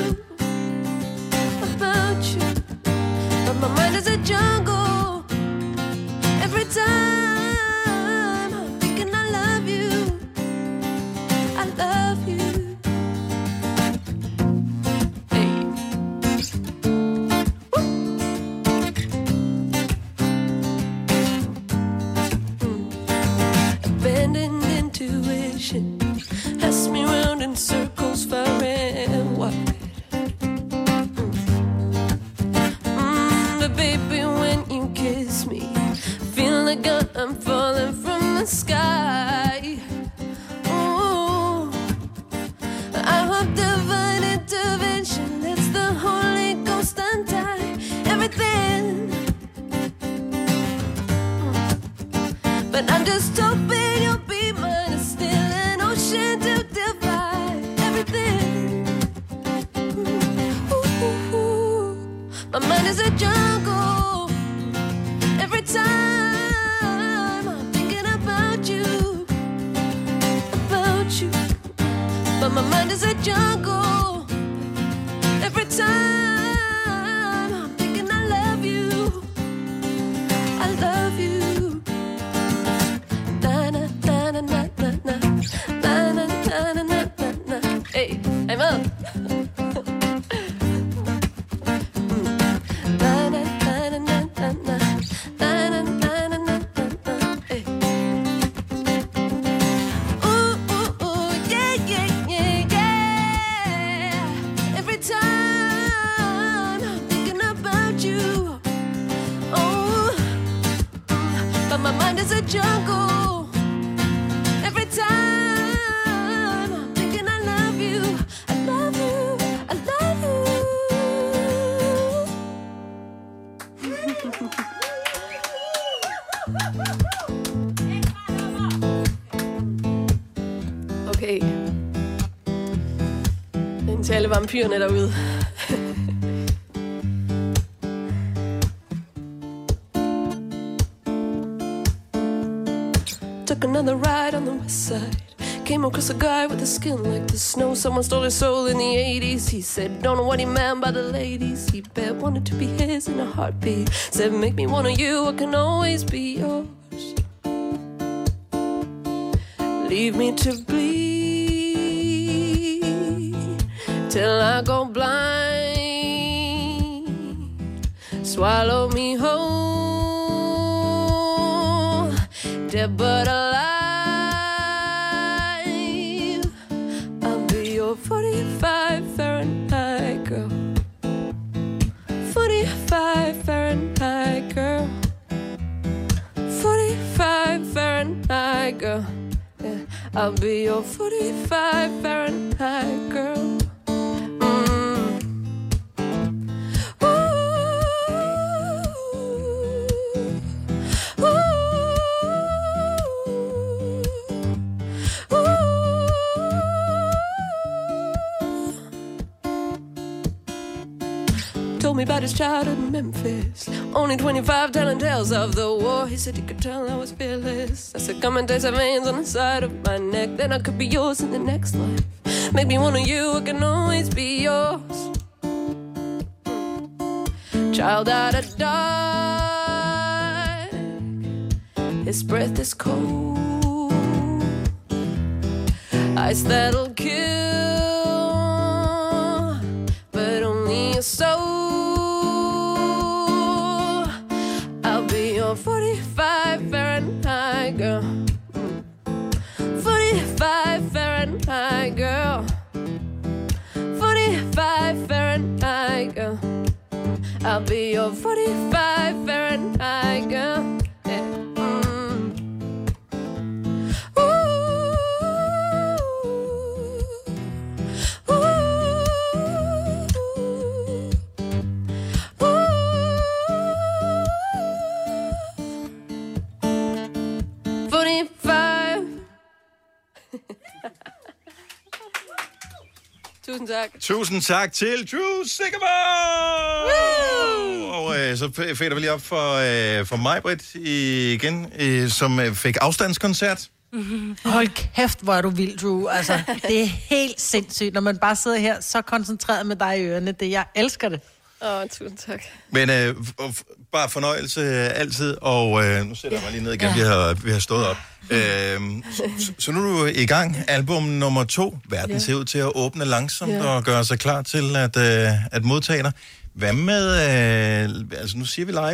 about you. But my mind is a jungle. Every time I'm thinking I love you, I love you. Hey. Abandoned patient. Ask me round in circles far and wide. But baby, when you kiss me, feel like I'm falling from the sky. Ooh, I hope divine intervention lets the Holy Ghost untie everything. But I'm just hoping you'll be mine. It's still an ocean to divide everything. Ooh, my mind is a jungle. Every time I'm thinking about you, but my mind is a jungle. Every time I'm thinking I love you, I love you. Na na na na na na na na na na na na. Hey, I'm up. Jungle. Every time I'm thinking I love you, I love you, I love you. Okay. Den til alle vampyrerne derude. Took another ride on the west side. Came across a guy with a skin like the snow. Someone stole his soul in the 80s. He said, don't know what he meant by the ladies. He bet wanted to be his in a heartbeat. Said, make me one of you, I can always be yours. Leave me to bleed till I go blind. Swallow me whole, dead but alive. I'll be your 45 Fahrenheit girl. 45 Fahrenheit girl. 45 Fahrenheit girl. Yeah, I'll be your 45 Fahrenheit girl. Told me about his childhood in Memphis. Only 25 telling tales of the war. He said he could tell I was fearless. I said, come and taste the veins on the side of my neck. Then I could be yours in the next life. Make me one of you, I can always be yours. Child out of dark, his breath is cold. Ice that'll kill, but only a soul. 45 Fahrenheit girl. 45 Fahrenheit girl. 45 Fahrenheit girl. I'll be your 45 Fahrenheit girl. Yeah. Tusind tak. Tusind tak til Drew Sigamore! Og så fætter vi lige op for mig, Britt, igen, som fik afstandskoncert. Hold kæft, hvor er du vild, Drew. Altså, det er helt sindssygt, når man bare sidder her så koncentreret med dig i ørerne. Jeg elsker det. Tusind tak. Men bare fornøjelse altid, og nu sætter jeg mig lige ned igen, vi har stået op. Så nu er du i gang. Album nummer 2. Verden ser ud til at åbne langsomt og gøre sig klar til at modtage dig. Hvad med, altså nu siger vi live,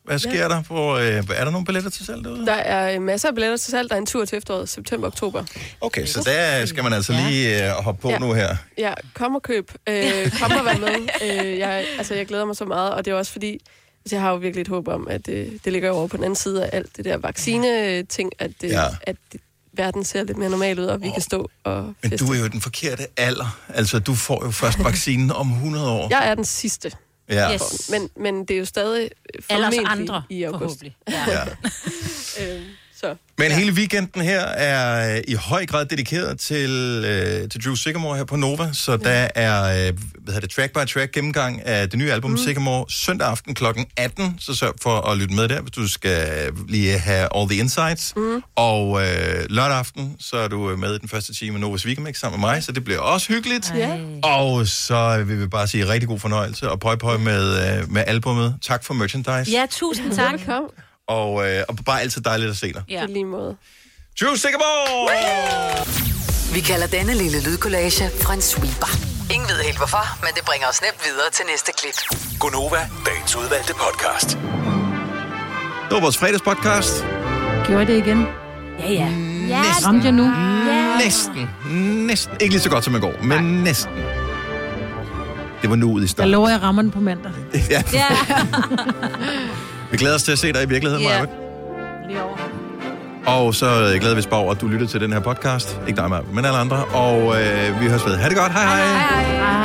Hvad sker der? Er der nogle billetter til salg derude? Der er masser af billetter til salg. Der er en tur til efteråret, september-oktober. Okay, så der skal man altså lige hoppe på nu her. Ja, kom og køb. Kom og vær med. Jeg glæder mig så meget, og det er også fordi, jeg har jo virkelig et håb om, at det ligger over på den anden side af alt det der vaccine-ting, at verden ser lidt mere normal ud, og vi kan stå og feste. Men du er jo den forkerte alder. Altså, du får jo først vaccinen om 100 år. Jeg er den sidste. Ja. Yes. Men det er jo stadig formentlig andre, i august. Ja. Så, men hele weekenden her er i høj grad dedikeret til Drew Sycamore her på Nova, så der er track by track gennemgang af det nye album Sycamore søndag aften kl. 18, så sørg for at lytte med der, hvis du skal lige have all the insights. Og lørdag aften, så er du med i den første time af Novas Weekend sammen med mig, så det bliver også hyggeligt. Og så vil vi bare sige rigtig god fornøjelse og pøj med albumet. Tak for merchandise. Ja, tusind tak. Velkommen. Og bare altid dejligt at se dig. Ja. På lige måde. Drew Sycamore! Vi kalder denne lille lydkollage en sweeper. Ingen ved helt hvorfor, men det bringer os nemt videre til næste klip. Gonova, dagens udvalgte podcast. Det var vores fredagspodcast. Gjorde det igen? Ja. Næsten. Ramte jeg nu? Næsten. Ikke lige så godt som i går, men næsten. Det var nu ud i starten. Jeg lover, jeg rammer den på mandag. Ja. Vi glæder os til at se dig i virkeligheden, Maja. Lige over. Og så glæder vi os bare over, at du lytter til den her podcast. Ikke dig, Maja, men alle andre. Og vi høres ved. Ha' det godt. Hej. Hej.